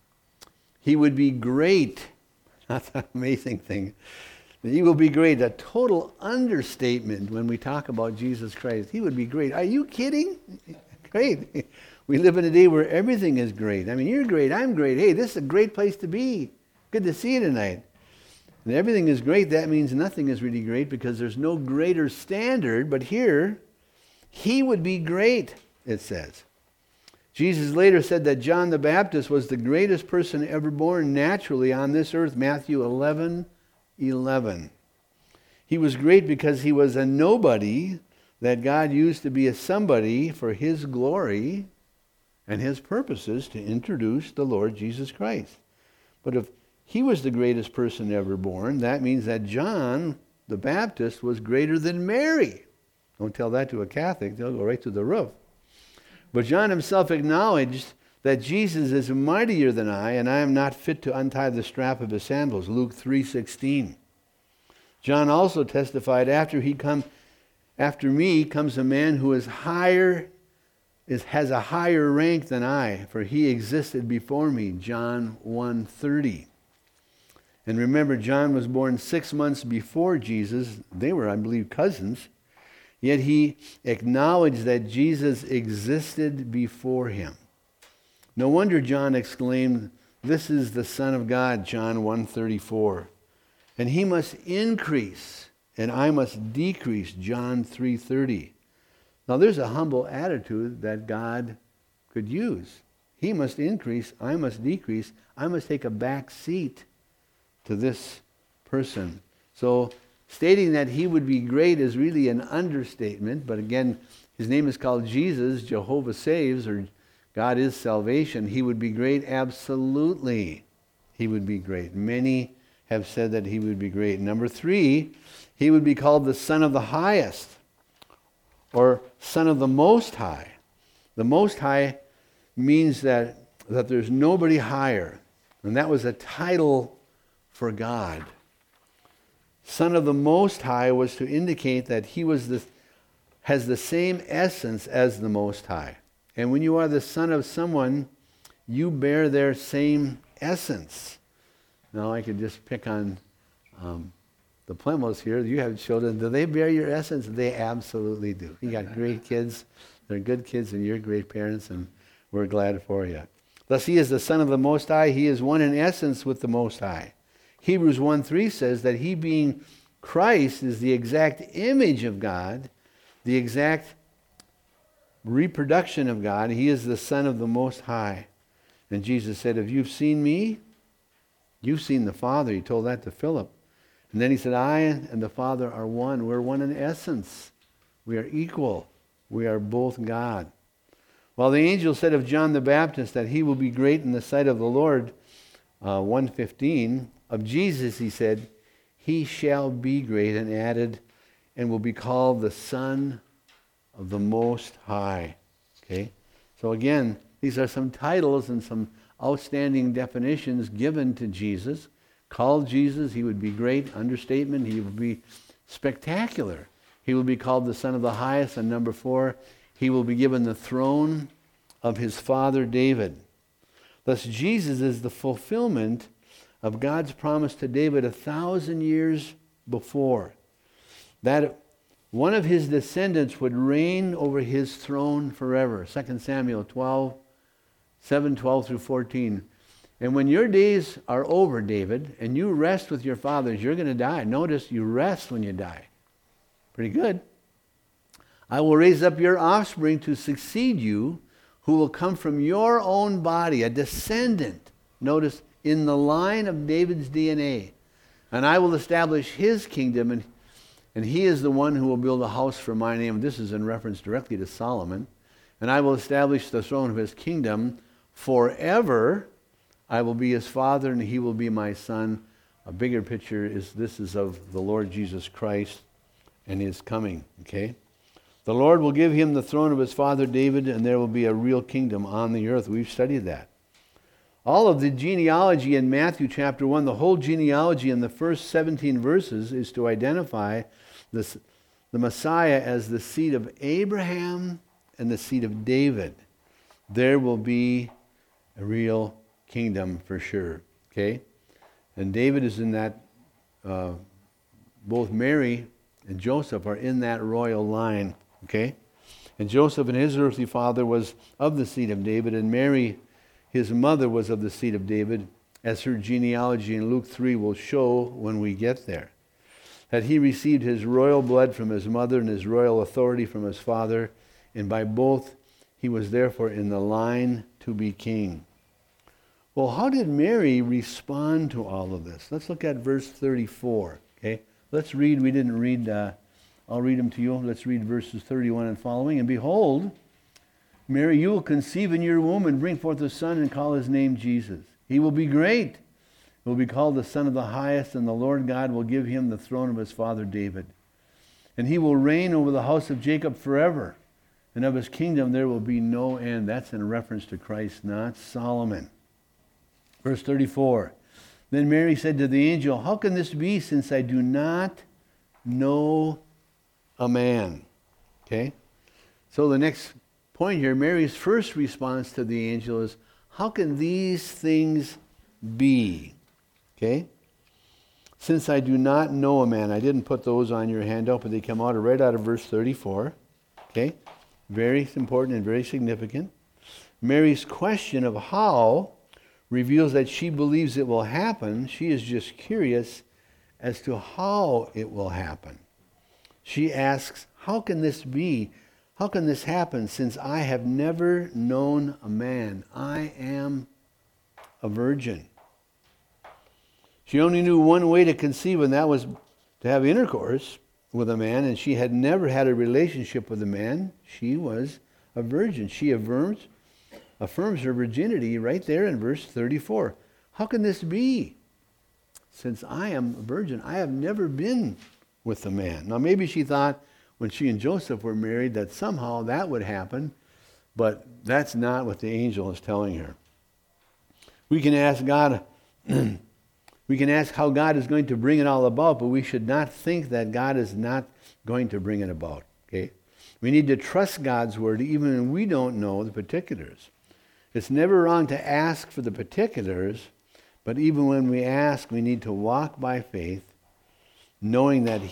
[SPEAKER 1] he would be great. That's an amazing thing. He will be great. A total understatement when we talk about Jesus Christ. He would be great. Are you kidding? Great. We live in a day where everything is great. I mean, you're great. I'm great. Hey, this is a great place to be. Good to see you tonight. And everything is great. That means nothing is really great because there's no greater standard. But here, he would be great, it says. Jesus later said that John the Baptist was the greatest person ever born naturally on this earth, Matthew eleven eleven. He was great because he was a nobody that God used to be a somebody for his glory and his purposes to introduce the Lord Jesus Christ. But if he was the greatest person ever born, that means that John the Baptist was greater than Mary. Don't tell that to a Catholic, they'll go right to the roof. But John himself acknowledged that Jesus is mightier than I, and I am not fit to untie the strap of his sandals, Luke three sixteen. John also testified, after he come, after me comes a man who is higher, is, has a higher rank than I, for he existed before me, John one thirty. And remember, John was born six months before Jesus. They were, I believe, cousins. Yet he acknowledged that Jesus existed before him. No wonder John exclaimed, "This is the Son of God," John one thirty-four. And he must increase, and I must decrease, John three thirty. Now there's a humble attitude that God could use. He must increase, I must decrease. I must take a back seat to this person. So stating that he would be great is really an understatement, but again, his name is called Jesus, Jehovah saves, or God is salvation. He would be great, absolutely. He would be great. Many have said that he would be great. Number three, he would be called the Son of the Highest, or Son of the Most High. The Most High means that, that there's nobody higher, and that was a title for God. Son of the Most High was to indicate that he was the, has the same essence as the Most High. And when you are the son of someone, you bear their same essence. Now I could just pick on um, the Plymouths here. You have children. Do they bear your essence? They absolutely do. You got great kids. They're good kids and you're great parents, and we're glad for you. Thus he is the Son of the Most High. He is one in essence with the Most High. Hebrews one three says that he, being Christ, is the exact image of God, the exact reproduction of God. He is the Son of the Most High. And Jesus said, if you've seen me, you've seen the Father. He told that to Philip. And then he said, I and the Father are one. We're one in essence. We are equal. We are both God. While the angel said of John the Baptist that he will be great in the sight of the Lord, uh, one fifteen, of Jesus he said, he shall be great, and added, and will be called the Son of the Most High. Okay? So again, these are some titles and some outstanding definitions given to Jesus. Called Jesus, he would be great. Understatement, he would be spectacular. He will be called the Son of the Highest. And number four, he will be given the throne of his father David. Thus Jesus is the fulfillment of God's promise to David a thousand years before, that one of his descendants would reign over his throne forever. Second Samuel twelve, seven, twelve through fourteen. And when your days are over, David, and you rest with your fathers, you're going to die. Notice you rest when you die. Pretty good. I will raise up your offspring to succeed you, who will come from your own body, a descendant. Notice, in the line of David's D N A. And I will establish his kingdom, and, and he is the one who will build a house for my name. This is in reference directly to Solomon. And I will establish the throne of his kingdom forever. I will be his father, and he will be my son. A bigger picture is this is of the Lord Jesus Christ and his coming. Okay? The Lord will give him the throne of his father David, and there will be a real kingdom on the earth. We've studied that. All of the genealogy in Matthew chapter one, the whole genealogy in the first seventeen verses is to identify this, the Messiah as the seed of Abraham and the seed of David. There will be a real kingdom for sure. Okay? And David is in that, uh, both Mary and Joseph are in that royal line. Okay? And Joseph and his earthly father was of the seed of David, and Mary, his mother, was of the seed of David, as her genealogy in Luke three will show when we get there. That he received his royal blood from his mother and his royal authority from his father, and by both he was therefore in the line to be king. Well, how did Mary respond to all of this? Let's look at verse thirty-four. Okay? Let's read. We didn't read... Uh, I'll read them to you. Let's read verses thirty-one and following. And behold, Mary, you will conceive in your womb and bring forth a son and call his name Jesus. He will be great. He will be called the Son of the Highest, and the Lord God will give him the throne of his father David. And he will reign over the house of Jacob forever, and of his kingdom there will be no end. That's in reference to Christ, not Solomon. Verse thirty-four. Then Mary said to the angel, how can this be, since I do not know a man? Okay? So the next point here, Mary's first response to the angel is, how can these things be? Okay? Since I do not know a man. I didn't put those on your handout, but they come out right out of verse thirty-four. Okay? Very important and very significant. Mary's question of how reveals that she believes it will happen. She is just curious as to how it will happen. She asks, how can this be? How can this happen, since I have never known a man? I am a virgin. She only knew one way to conceive, and that was to have intercourse with a man, and she had never had a relationship with a man. She was a virgin. She affirms, affirms her virginity right there in verse thirty-four. How can this be? Since I am a virgin, I have never been with a man. Now maybe she thought when she and Joseph were married that somehow that would happen, but that's not what the angel is telling her. We can ask God, we can ask how God is going to bring it all about, but we should not think that God is not going to bring it about. Okay? We need to trust God's word even when we don't know the particulars. It's never wrong to ask for the particulars, but even when we ask, we need to walk by faith, knowing that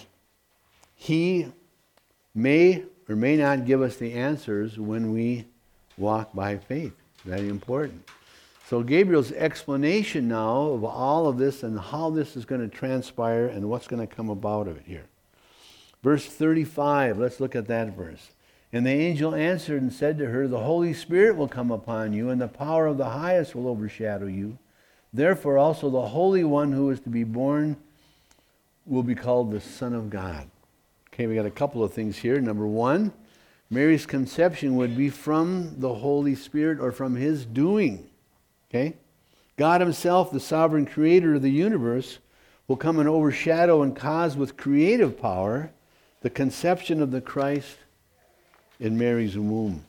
[SPEAKER 1] he may or may not give us the answers when we walk by faith. Very important. So Gabriel's explanation now of all of this and how this is going to transpire and what's going to come about of it here. Verse thirty-five, let's look at that verse. And the angel answered and said to her, the Holy Spirit will come upon you, and the power of the highest will overshadow you. Therefore also the Holy One who is to be born will be called the Son of God. Okay, we got a couple of things here. Number one, Mary's conception would be from the Holy Spirit or from his doing. Okay? God himself, the sovereign creator of the universe, will come and overshadow and cause with creative power the conception of the Christ in Mary's womb.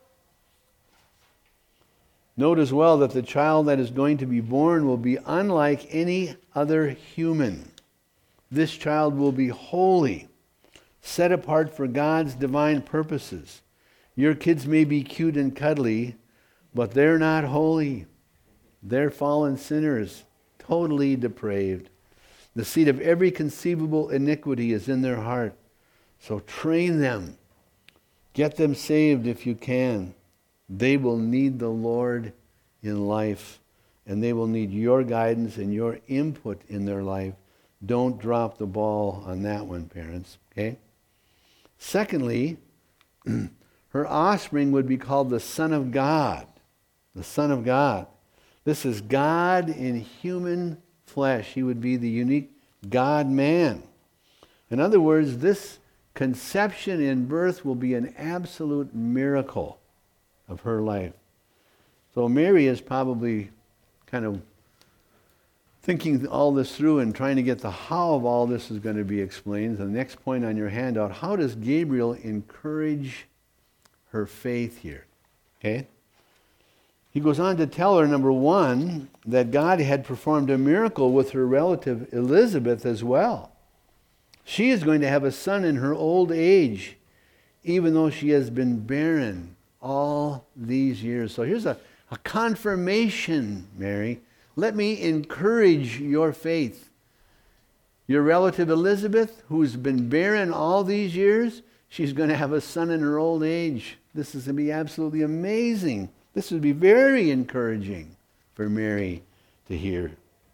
[SPEAKER 1] Note as well that the child that is going to be born will be unlike any other human. This child will be holy, set apart for God's divine purposes. Your kids may be cute and cuddly, but they're not holy. They're fallen sinners, totally depraved. The seed of every conceivable iniquity is in their heart. So train them. Get them saved if you can. They will need the Lord in life. and they will need your guidance and your input in their life. Don't drop the ball on that one, parents, okay? Secondly, her offspring would be called the Son of God. The Son of God. This is God in human flesh. He would be the unique God-man. In other words, this conception and birth will be an absolute miracle of her life. So Mary is probably kind of thinking all this through and trying to get the how of all this is going to be explained. The next point on your handout, how does Gabriel encourage her faith here? Okay? He goes on to tell her, number one, that God had performed a miracle with her relative Elizabeth as well. She is going to have a son in her old age, even though she has been barren all these years. So here's a, a confirmation, Mary. Let me encourage your faith. Your relative Elizabeth, who's been barren all these years, she's going to have a son in her old age. This is going to be absolutely amazing. This would be very encouraging for Mary to hear.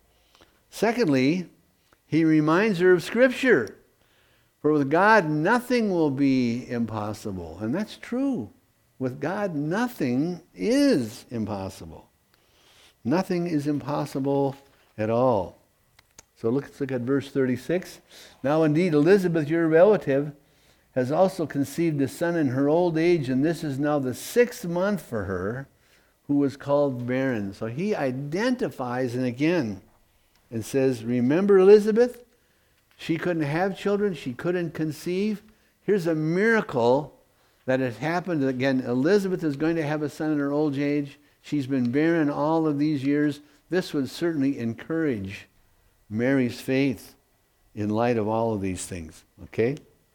[SPEAKER 1] Secondly, he reminds her of Scripture. For with God, nothing will be impossible. And that's true. With God, nothing is impossible. Nothing is impossible at all. So let's look at verse thirty-six. Now indeed, Elizabeth, your relative, has also conceived a son in her old age, and this is now the sixth month for her, who was called barren. So he identifies, and again, and says, remember Elizabeth? She couldn't have children. She couldn't conceive. Here's a miracle that has happened. Again, Elizabeth is going to have a son in her old age. She's been barren all of these years. This would certainly encourage Mary's faith in light of all of these things. Okay?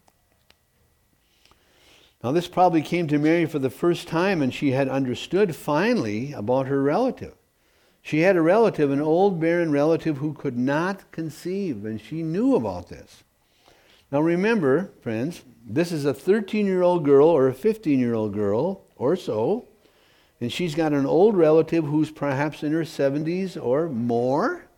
[SPEAKER 1] Now this probably came to Mary for the first time, and she had understood finally about her relative. She had a relative, an old barren relative who could not conceive, and she knew about this. Now remember, friends, this is a thirteen-year-old girl or a fifteen-year-old girl or so, and she's got an old relative who's perhaps in her seventies or more.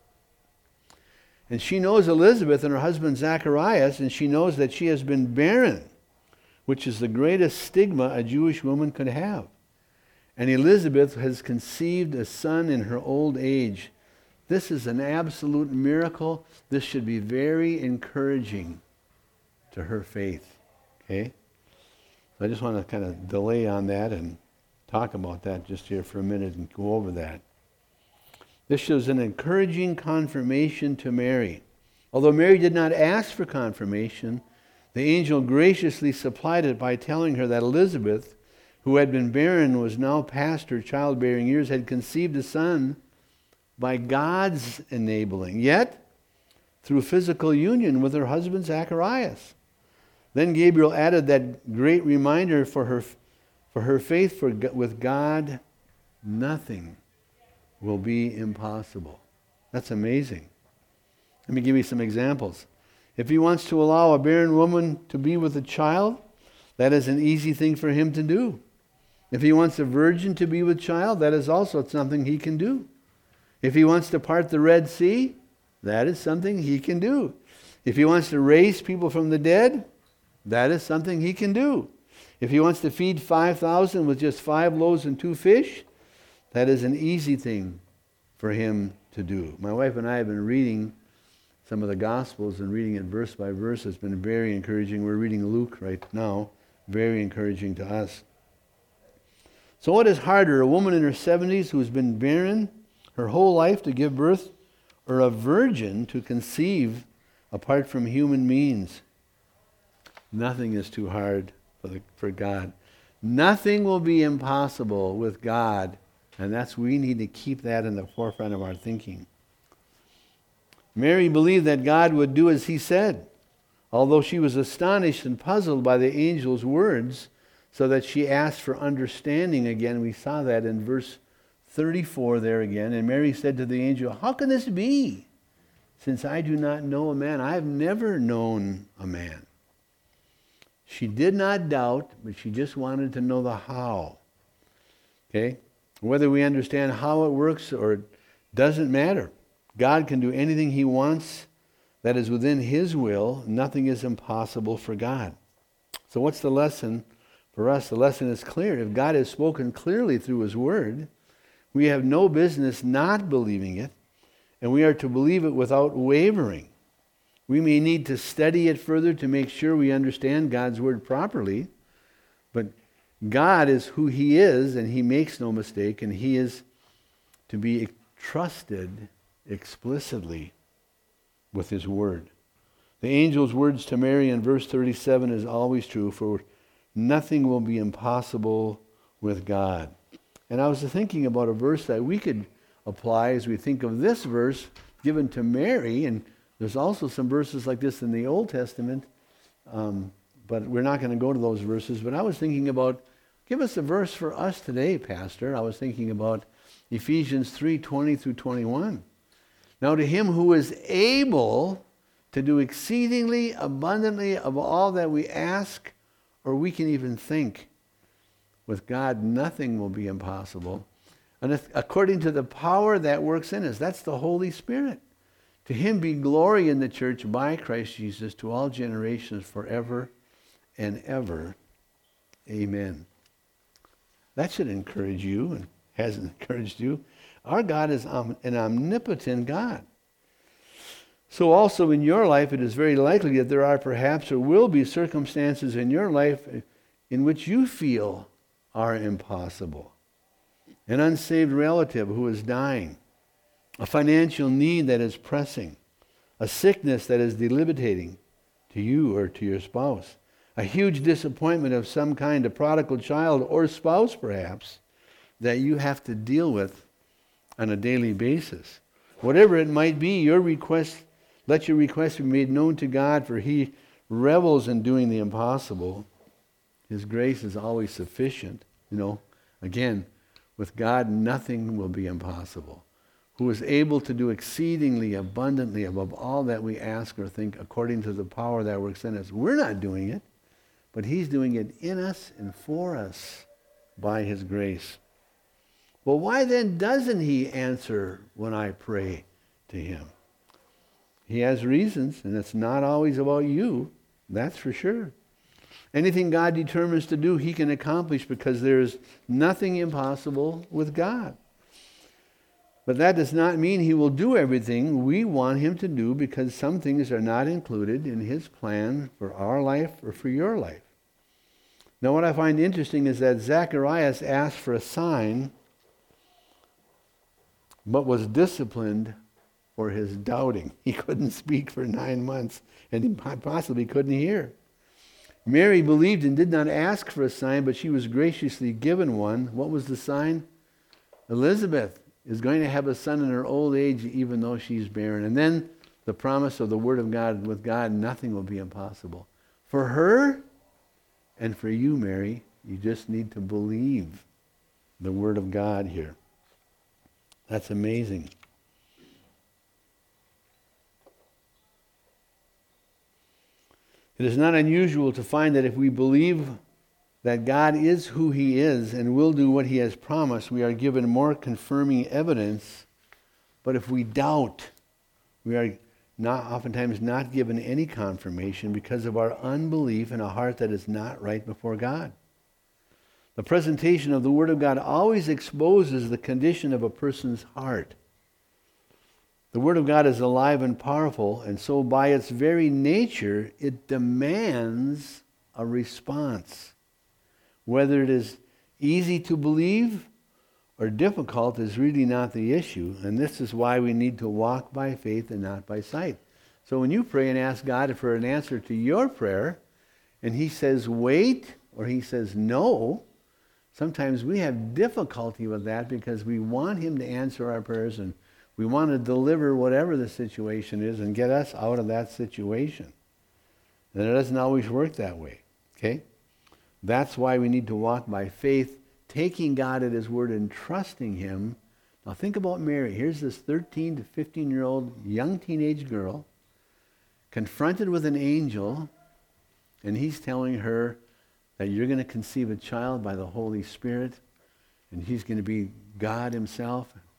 [SPEAKER 1] And she knows Elizabeth and her husband Zacharias, and she knows that she has been barren, which is the greatest stigma a Jewish woman could have. And Elizabeth has conceived a son in her old age. This is an absolute miracle. This should be very encouraging to her faith. Okay? So I just want to kind of delay on that and talk about that just here for a minute and go over that. This shows an encouraging confirmation to Mary. Although Mary did not ask for confirmation, the angel graciously supplied it by telling her that Elizabeth, who had been barren, was now past her childbearing years, had conceived a son by God's enabling, yet through physical union with her husband Zacharias. Then Gabriel added that great reminder for her, for her faith for, with God, nothing will be impossible. That's amazing. Let me give you some examples. If he wants to allow a barren woman to be with a child, that is an easy thing for him to do. If he wants a virgin to be with child, that is also something he can do. If he wants to part the Red Sea, that is something he can do. If he wants to raise people from the dead, that is something he can do. If he wants to feed five thousand with just five loaves and two fish, that is an easy thing for him to do. My wife and I have been reading some of the Gospels and reading it verse by verse. It's been very encouraging. We're reading Luke right now. Very encouraging to us. So what is harder, a woman in her seventies who's been barren her whole life to give birth, or a virgin to conceive apart from human means? Nothing is too hard for, the, for God. Nothing will be impossible with God, and that's we need to keep that in the forefront of our thinking. Mary believed that God would do as he said, although she was astonished and puzzled by the angel's words, so that she asked for understanding again. We saw that in verse thirty-four there again. And Mary said to the angel, how can this be, since I do not know a man? I have never known a man. She did not doubt, but she just wanted to know the how. Okay? Whether we understand how it works or Doesn't matter. God can do anything he wants that is within his will. Nothing is impossible for God. So what's the lesson for us? The lesson is clear. If God has spoken clearly through his word, we have no business not believing it, and we are to believe it without wavering. We may need to study it further to make sure we understand God's word properly, but God is who he is, and he makes no mistake, and he is to be trusted explicitly with his word. The angel's words to Mary in verse thirty-seven is always true, for nothing will be impossible with God. And I was thinking about a verse that we could apply as we think of this verse given to Mary, and there's also some verses like this in the Old Testament, um, but we're not going to go to those verses. But I was thinking about, give us a verse for us today, Pastor. I was thinking about Ephesians three twenty through twenty-one. Now to him who is able to do exceedingly abundantly of all that we ask or we can even think, with God nothing will be impossible. And if, according to the power that works in us, that's the Holy Spirit. To him be glory in the church by Christ Jesus to all generations forever and ever. Amen. That should encourage you, and hasn't encouraged you. Our God is an omnipotent God. So also in your life, it is very likely that there are perhaps or will be circumstances in your life in which you feel are impossible. An unsaved relative who is dying, a financial need that is pressing, a sickness that is debilitating to you or to your spouse, a huge disappointment of some kind, a prodigal child or spouse perhaps, that you have to deal with on a daily basis. Whatever it might be, your request, let your request be made known to God, for he revels in doing the impossible. His grace is always sufficient. You know, again, with God, nothing will be impossible. Who is able to do exceedingly abundantly above all that we ask or think, according to the power that works in us. We're not doing it, but he's doing it in us and for us by his grace. Well, why then doesn't he answer when I pray to him? He has reasons, and it's not always about you, that's for sure. Anything God determines to do, he can accomplish, because there is nothing impossible with God. But that does not mean he will do everything we want him to do, because some things are not included in his plan for our life or for your life. Now, what I find interesting is that Zacharias asked for a sign, but was disciplined for his doubting. He couldn't speak for nine months, and he possibly couldn't hear. Mary believed and did not ask for a sign, but she was graciously given one. What was the sign? Elizabeth is going to have a son in her old age, even though she's barren. And then the promise of the Word of God, with God, nothing will be impossible. For her and for you, Mary, you just need to believe the Word of God here. That's amazing. It is not unusual to find that if we believe that God is who he is and will do what he has promised, we are given more confirming evidence. But if we doubt, we are not oftentimes not given any confirmation because of our unbelief and a heart that is not right before God. The presentation of the Word of God always exposes the condition of a person's heart. The Word of God is alive and powerful, and so by its very nature, it demands a response. Whether it is easy to believe or difficult is really not the issue, and this is why we need to walk by faith and not by sight. So when you pray and ask God for an answer to your prayer, and he says wait, or he says no, sometimes we have difficulty with that because we want him to answer our prayers, and we want to deliver whatever the situation is and get us out of that situation. And it doesn't always work that way, okay? That's why we need to walk by faith, taking God at his word and trusting him. Now think about Mary. Here's this thirteen to fifteen-year-old young teenage girl confronted with an angel, and he's telling her that you're going to conceive a child by the Holy Spirit, and he's going to be God himself.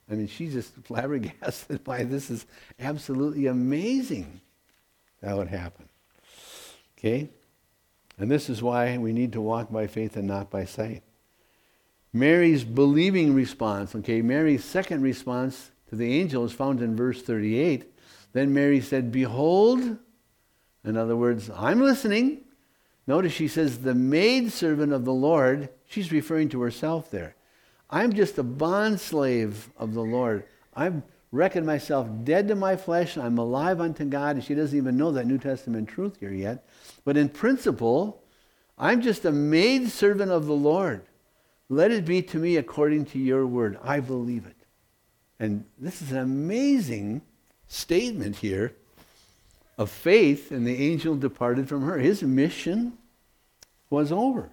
[SPEAKER 1] I mean, she's just flabbergasted by this. Is absolutely amazing that would happen. Okay? And this is why we need to walk by faith and not by sight. Mary's believing response, okay, Mary's second response to the angel is found in verse thirty-eight. Then Mary said, "Behold," in other words, I'm listening. Notice she says, "the maidservant of the Lord," she's referring to herself there. I'm just a bondslave of the Lord. I've reckoned myself dead to my flesh. I'm alive unto God. And she doesn't even know that New Testament truth here yet. But in principle, I'm just a maidservant of the Lord. Let it be to me according to your word. I believe it. And this is an amazing statement here of faith, and the angel departed from her. His mission was over.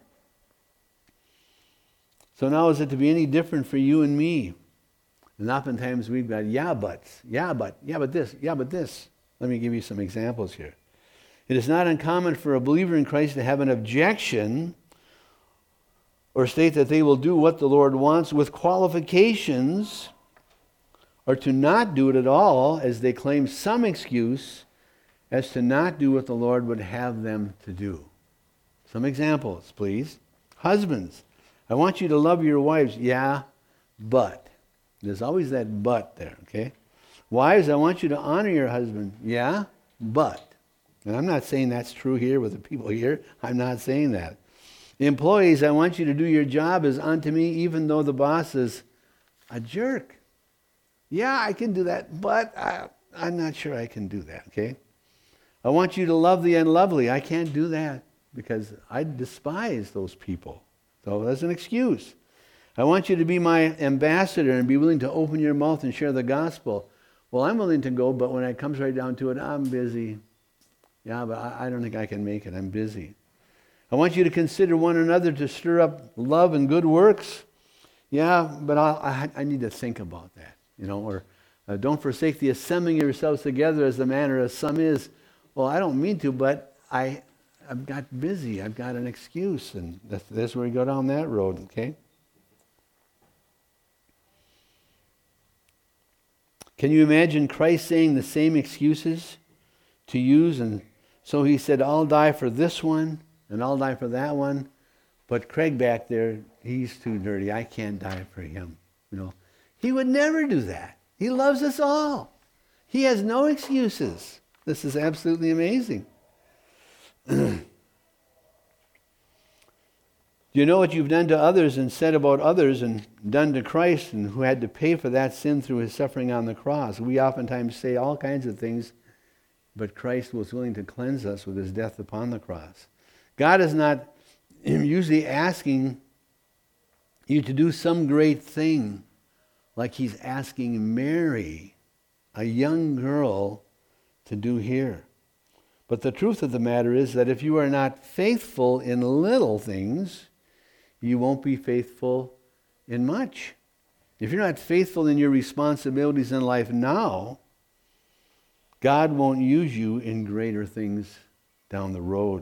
[SPEAKER 1] So now is it to be any different for you and me? And oftentimes we've got yeah buts, yeah but, yeah but this, yeah but this. Let me give you some examples here. It is not uncommon for a believer in Christ to have an objection or state that they will do what the Lord wants with qualifications, or to not do it at all as they claim some excuse as to not do what the Lord would have them to do. Some examples, please. Husbands, I want you to love your wives. Yeah, but. There's always that but there, okay? Wives, I want you to honor your husband. Yeah, but. And I'm not saying that's true here with the people here. I'm not saying that. Employees, I want you to do your job as unto me, even though the boss is a jerk. Yeah, I can do that, but I, I'm not sure I can do that, okay? I want you to love the unlovely. I can't do that because I despise those people. So that's an excuse. I want you to be my ambassador and be willing to open your mouth and share the gospel. Well, I'm willing to go, but when it comes right down to it, I'm busy. Yeah, but I, I don't think I can make it. I'm busy. I want you to consider one another to stir up love and good works. Yeah, but I'll, I, I need to think about that. You know, or uh, don't forsake the assembling yourselves together as the manner of some is. Well, I don't mean to, but I, I've got busy. I've got an excuse, and that's, that's where we go down that road, okay? Can you imagine Christ saying the same excuses to use? And so he said, I'll die for this one, and I'll die for that one. But Craig back there, he's too dirty. I can't die for him. You know, he would never do that. He loves us all. He has no excuses. This is absolutely amazing. Do you know what you've done to others and said about others and done to Christ, and who had to pay for that sin through his suffering on the cross? We oftentimes say all kinds of things, but Christ was willing to cleanse us with his death upon the cross. God is not usually asking you to do some great thing like he's asking Mary, a young girl, to do here. But the truth of the matter is that if you are not faithful in little things, you won't be faithful in much. If you're not faithful in your responsibilities in life now, God won't use you in greater things down the road.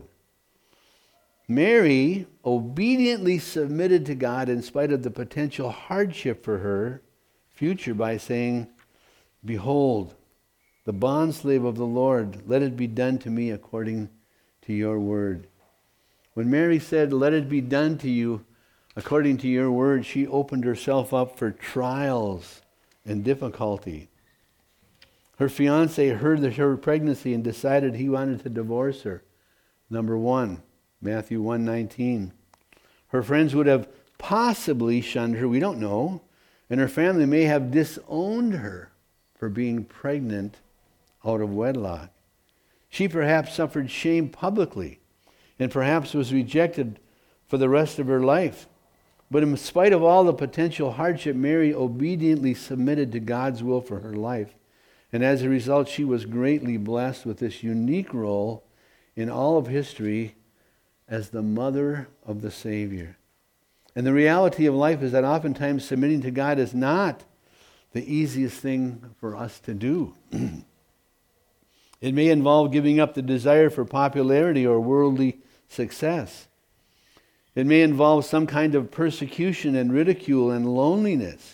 [SPEAKER 1] Mary obediently submitted to God in spite of the potential hardship for her future by saying, Behold, the bondslave of the Lord, let it be done to me according to your word. When Mary said, let it be done to you according to your word, she opened herself up for trials and difficulty. Her fiance heard of her pregnancy and decided he wanted to divorce her. Number one, Matthew one nineteen. Her friends would have possibly shunned her, we don't know, and her family may have disowned her for being pregnant out of wedlock. She perhaps suffered shame publicly and perhaps was rejected for the rest of her life. But in spite of all the potential hardship, Mary obediently submitted to God's will for her life. And as a result, she was greatly blessed with this unique role in all of history as the mother of the Savior. And the reality of life is that oftentimes submitting to God is not the easiest thing for us to do. It may involve giving up the desire for popularity or worldly success. It may involve some kind of persecution and ridicule and loneliness.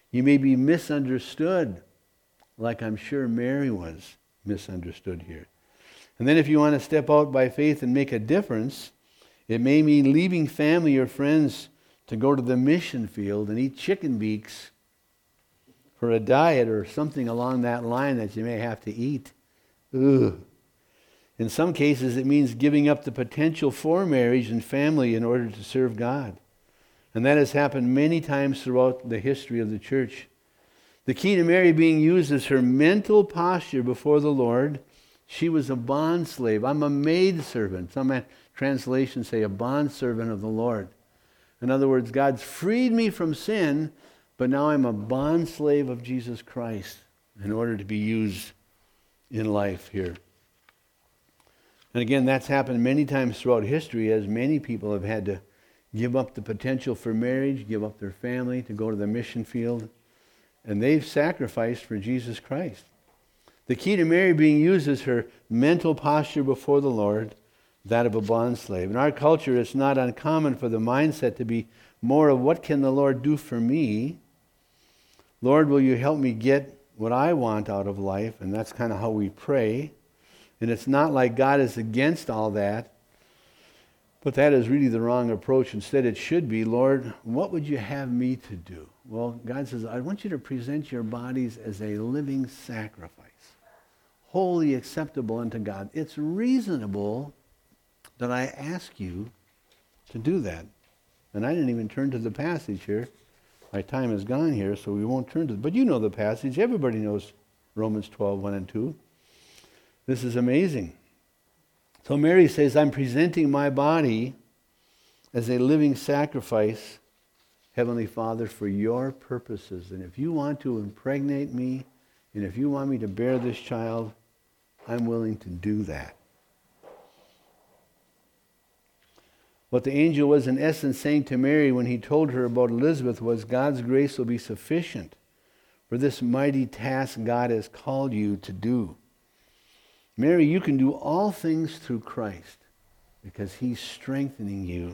[SPEAKER 1] You may be misunderstood, like I'm sure Mary was misunderstood here. And then if you want to step out by faith and make a difference, it may mean leaving family or friends to go to the mission field and eat chicken beaks for a diet or something along that line that you may have to eat. Ugh. In some cases, it means giving up the potential for marriage and family in order to serve God. And that has happened many times throughout the history of the church. The key to Mary being used is her mental posture before the Lord. She was a bondslave. I'm a maidservant. Some translations say a bondservant of the Lord. In other words, God's freed me from sin, but now I'm a bondslave of Jesus Christ in order to be used in life here. And again, that's happened many times throughout history, as many people have had to give up the potential for marriage, give up their family to go to the mission field, and they've sacrificed for Jesus Christ. The key to Mary being used is her mental posture before the Lord, that of a bondslave. In our culture, it's not uncommon for the mindset to be more of, what can the Lord do for me? Lord, will you help me get what I want out of life? And that's kind of how we pray. And it's not like God is against all that, but that is really the wrong approach. Instead, it should be, Lord, what would you have me to do? Well, God says, I want you to present your bodies as a living sacrifice, wholly acceptable unto God. It's reasonable that I ask you to do that. And I didn't even turn to the passage here. My time is gone here, so we won't turn to it. But you know the passage. Everybody knows Romans twelve, one and two. This is amazing. So Mary says, I'm presenting my body as a living sacrifice, Heavenly Father, for your purposes. And if you want to impregnate me, and if you want me to bear this child, I'm willing to do that. What the angel was in essence saying to Mary when he told her about Elizabeth was, God's grace will be sufficient for this mighty task God has called you to do. Mary, you can do all things through Christ because he's strengthening you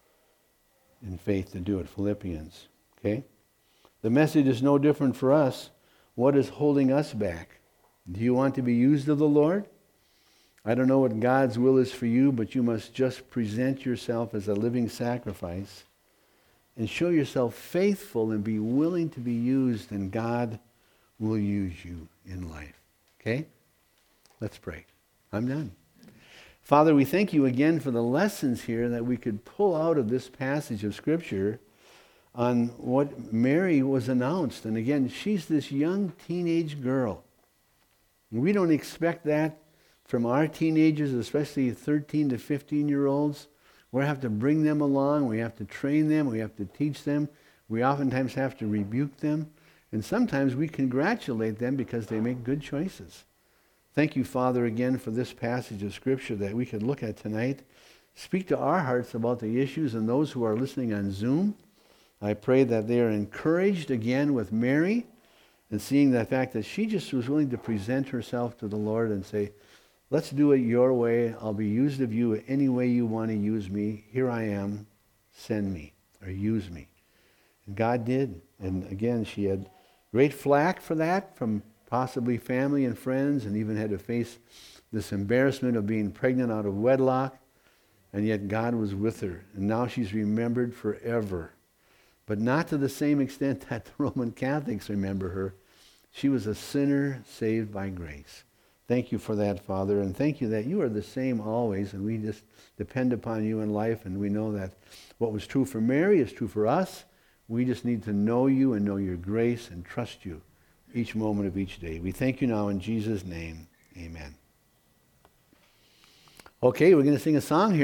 [SPEAKER 1] in faith to do it. Philippians. Okay? The message is no different for us. What is holding us back? Do you want to be used of the Lord? I don't know what God's will is for you, but you must just present yourself as a living sacrifice and show yourself faithful and be willing to be used, and God will use you in life. Okay? Let's pray. I'm done. Father, we thank you again for the lessons here that we could pull out of this passage of Scripture on what Mary was announced. And again, she's this young teenage girl. We don't expect that from our teenagers, especially thirteen to fifteen-year-olds. We have to bring them along. We have to train them. We have to teach them. We oftentimes have to rebuke them. And sometimes we congratulate them because they make good choices. Thank you, Father, again for this passage of Scripture that we could look at tonight. Speak to our hearts about the issues, and those who are listening on Zoom, I pray that they are encouraged again with Mary and seeing the fact that she just was willing to present herself to the Lord and say, let's do it your way. I'll be used of you any way you want to use me. Here I am. Send me or use me. And God did. And again, she had great flack for that from possibly family and friends, and even had to face this embarrassment of being pregnant out of wedlock. And yet God was with her. And now she's remembered forever. But not to the same extent that the Roman Catholics remember her. She was a sinner saved by grace. Thank you for that, Father. And thank you that you are the same always. And we just depend upon you in life. And we know that what was true for Mary is true for us. We just need to know you and know your grace and trust you each moment of each day. We thank you now in Jesus' name. Amen. Okay, we're going to sing a song here.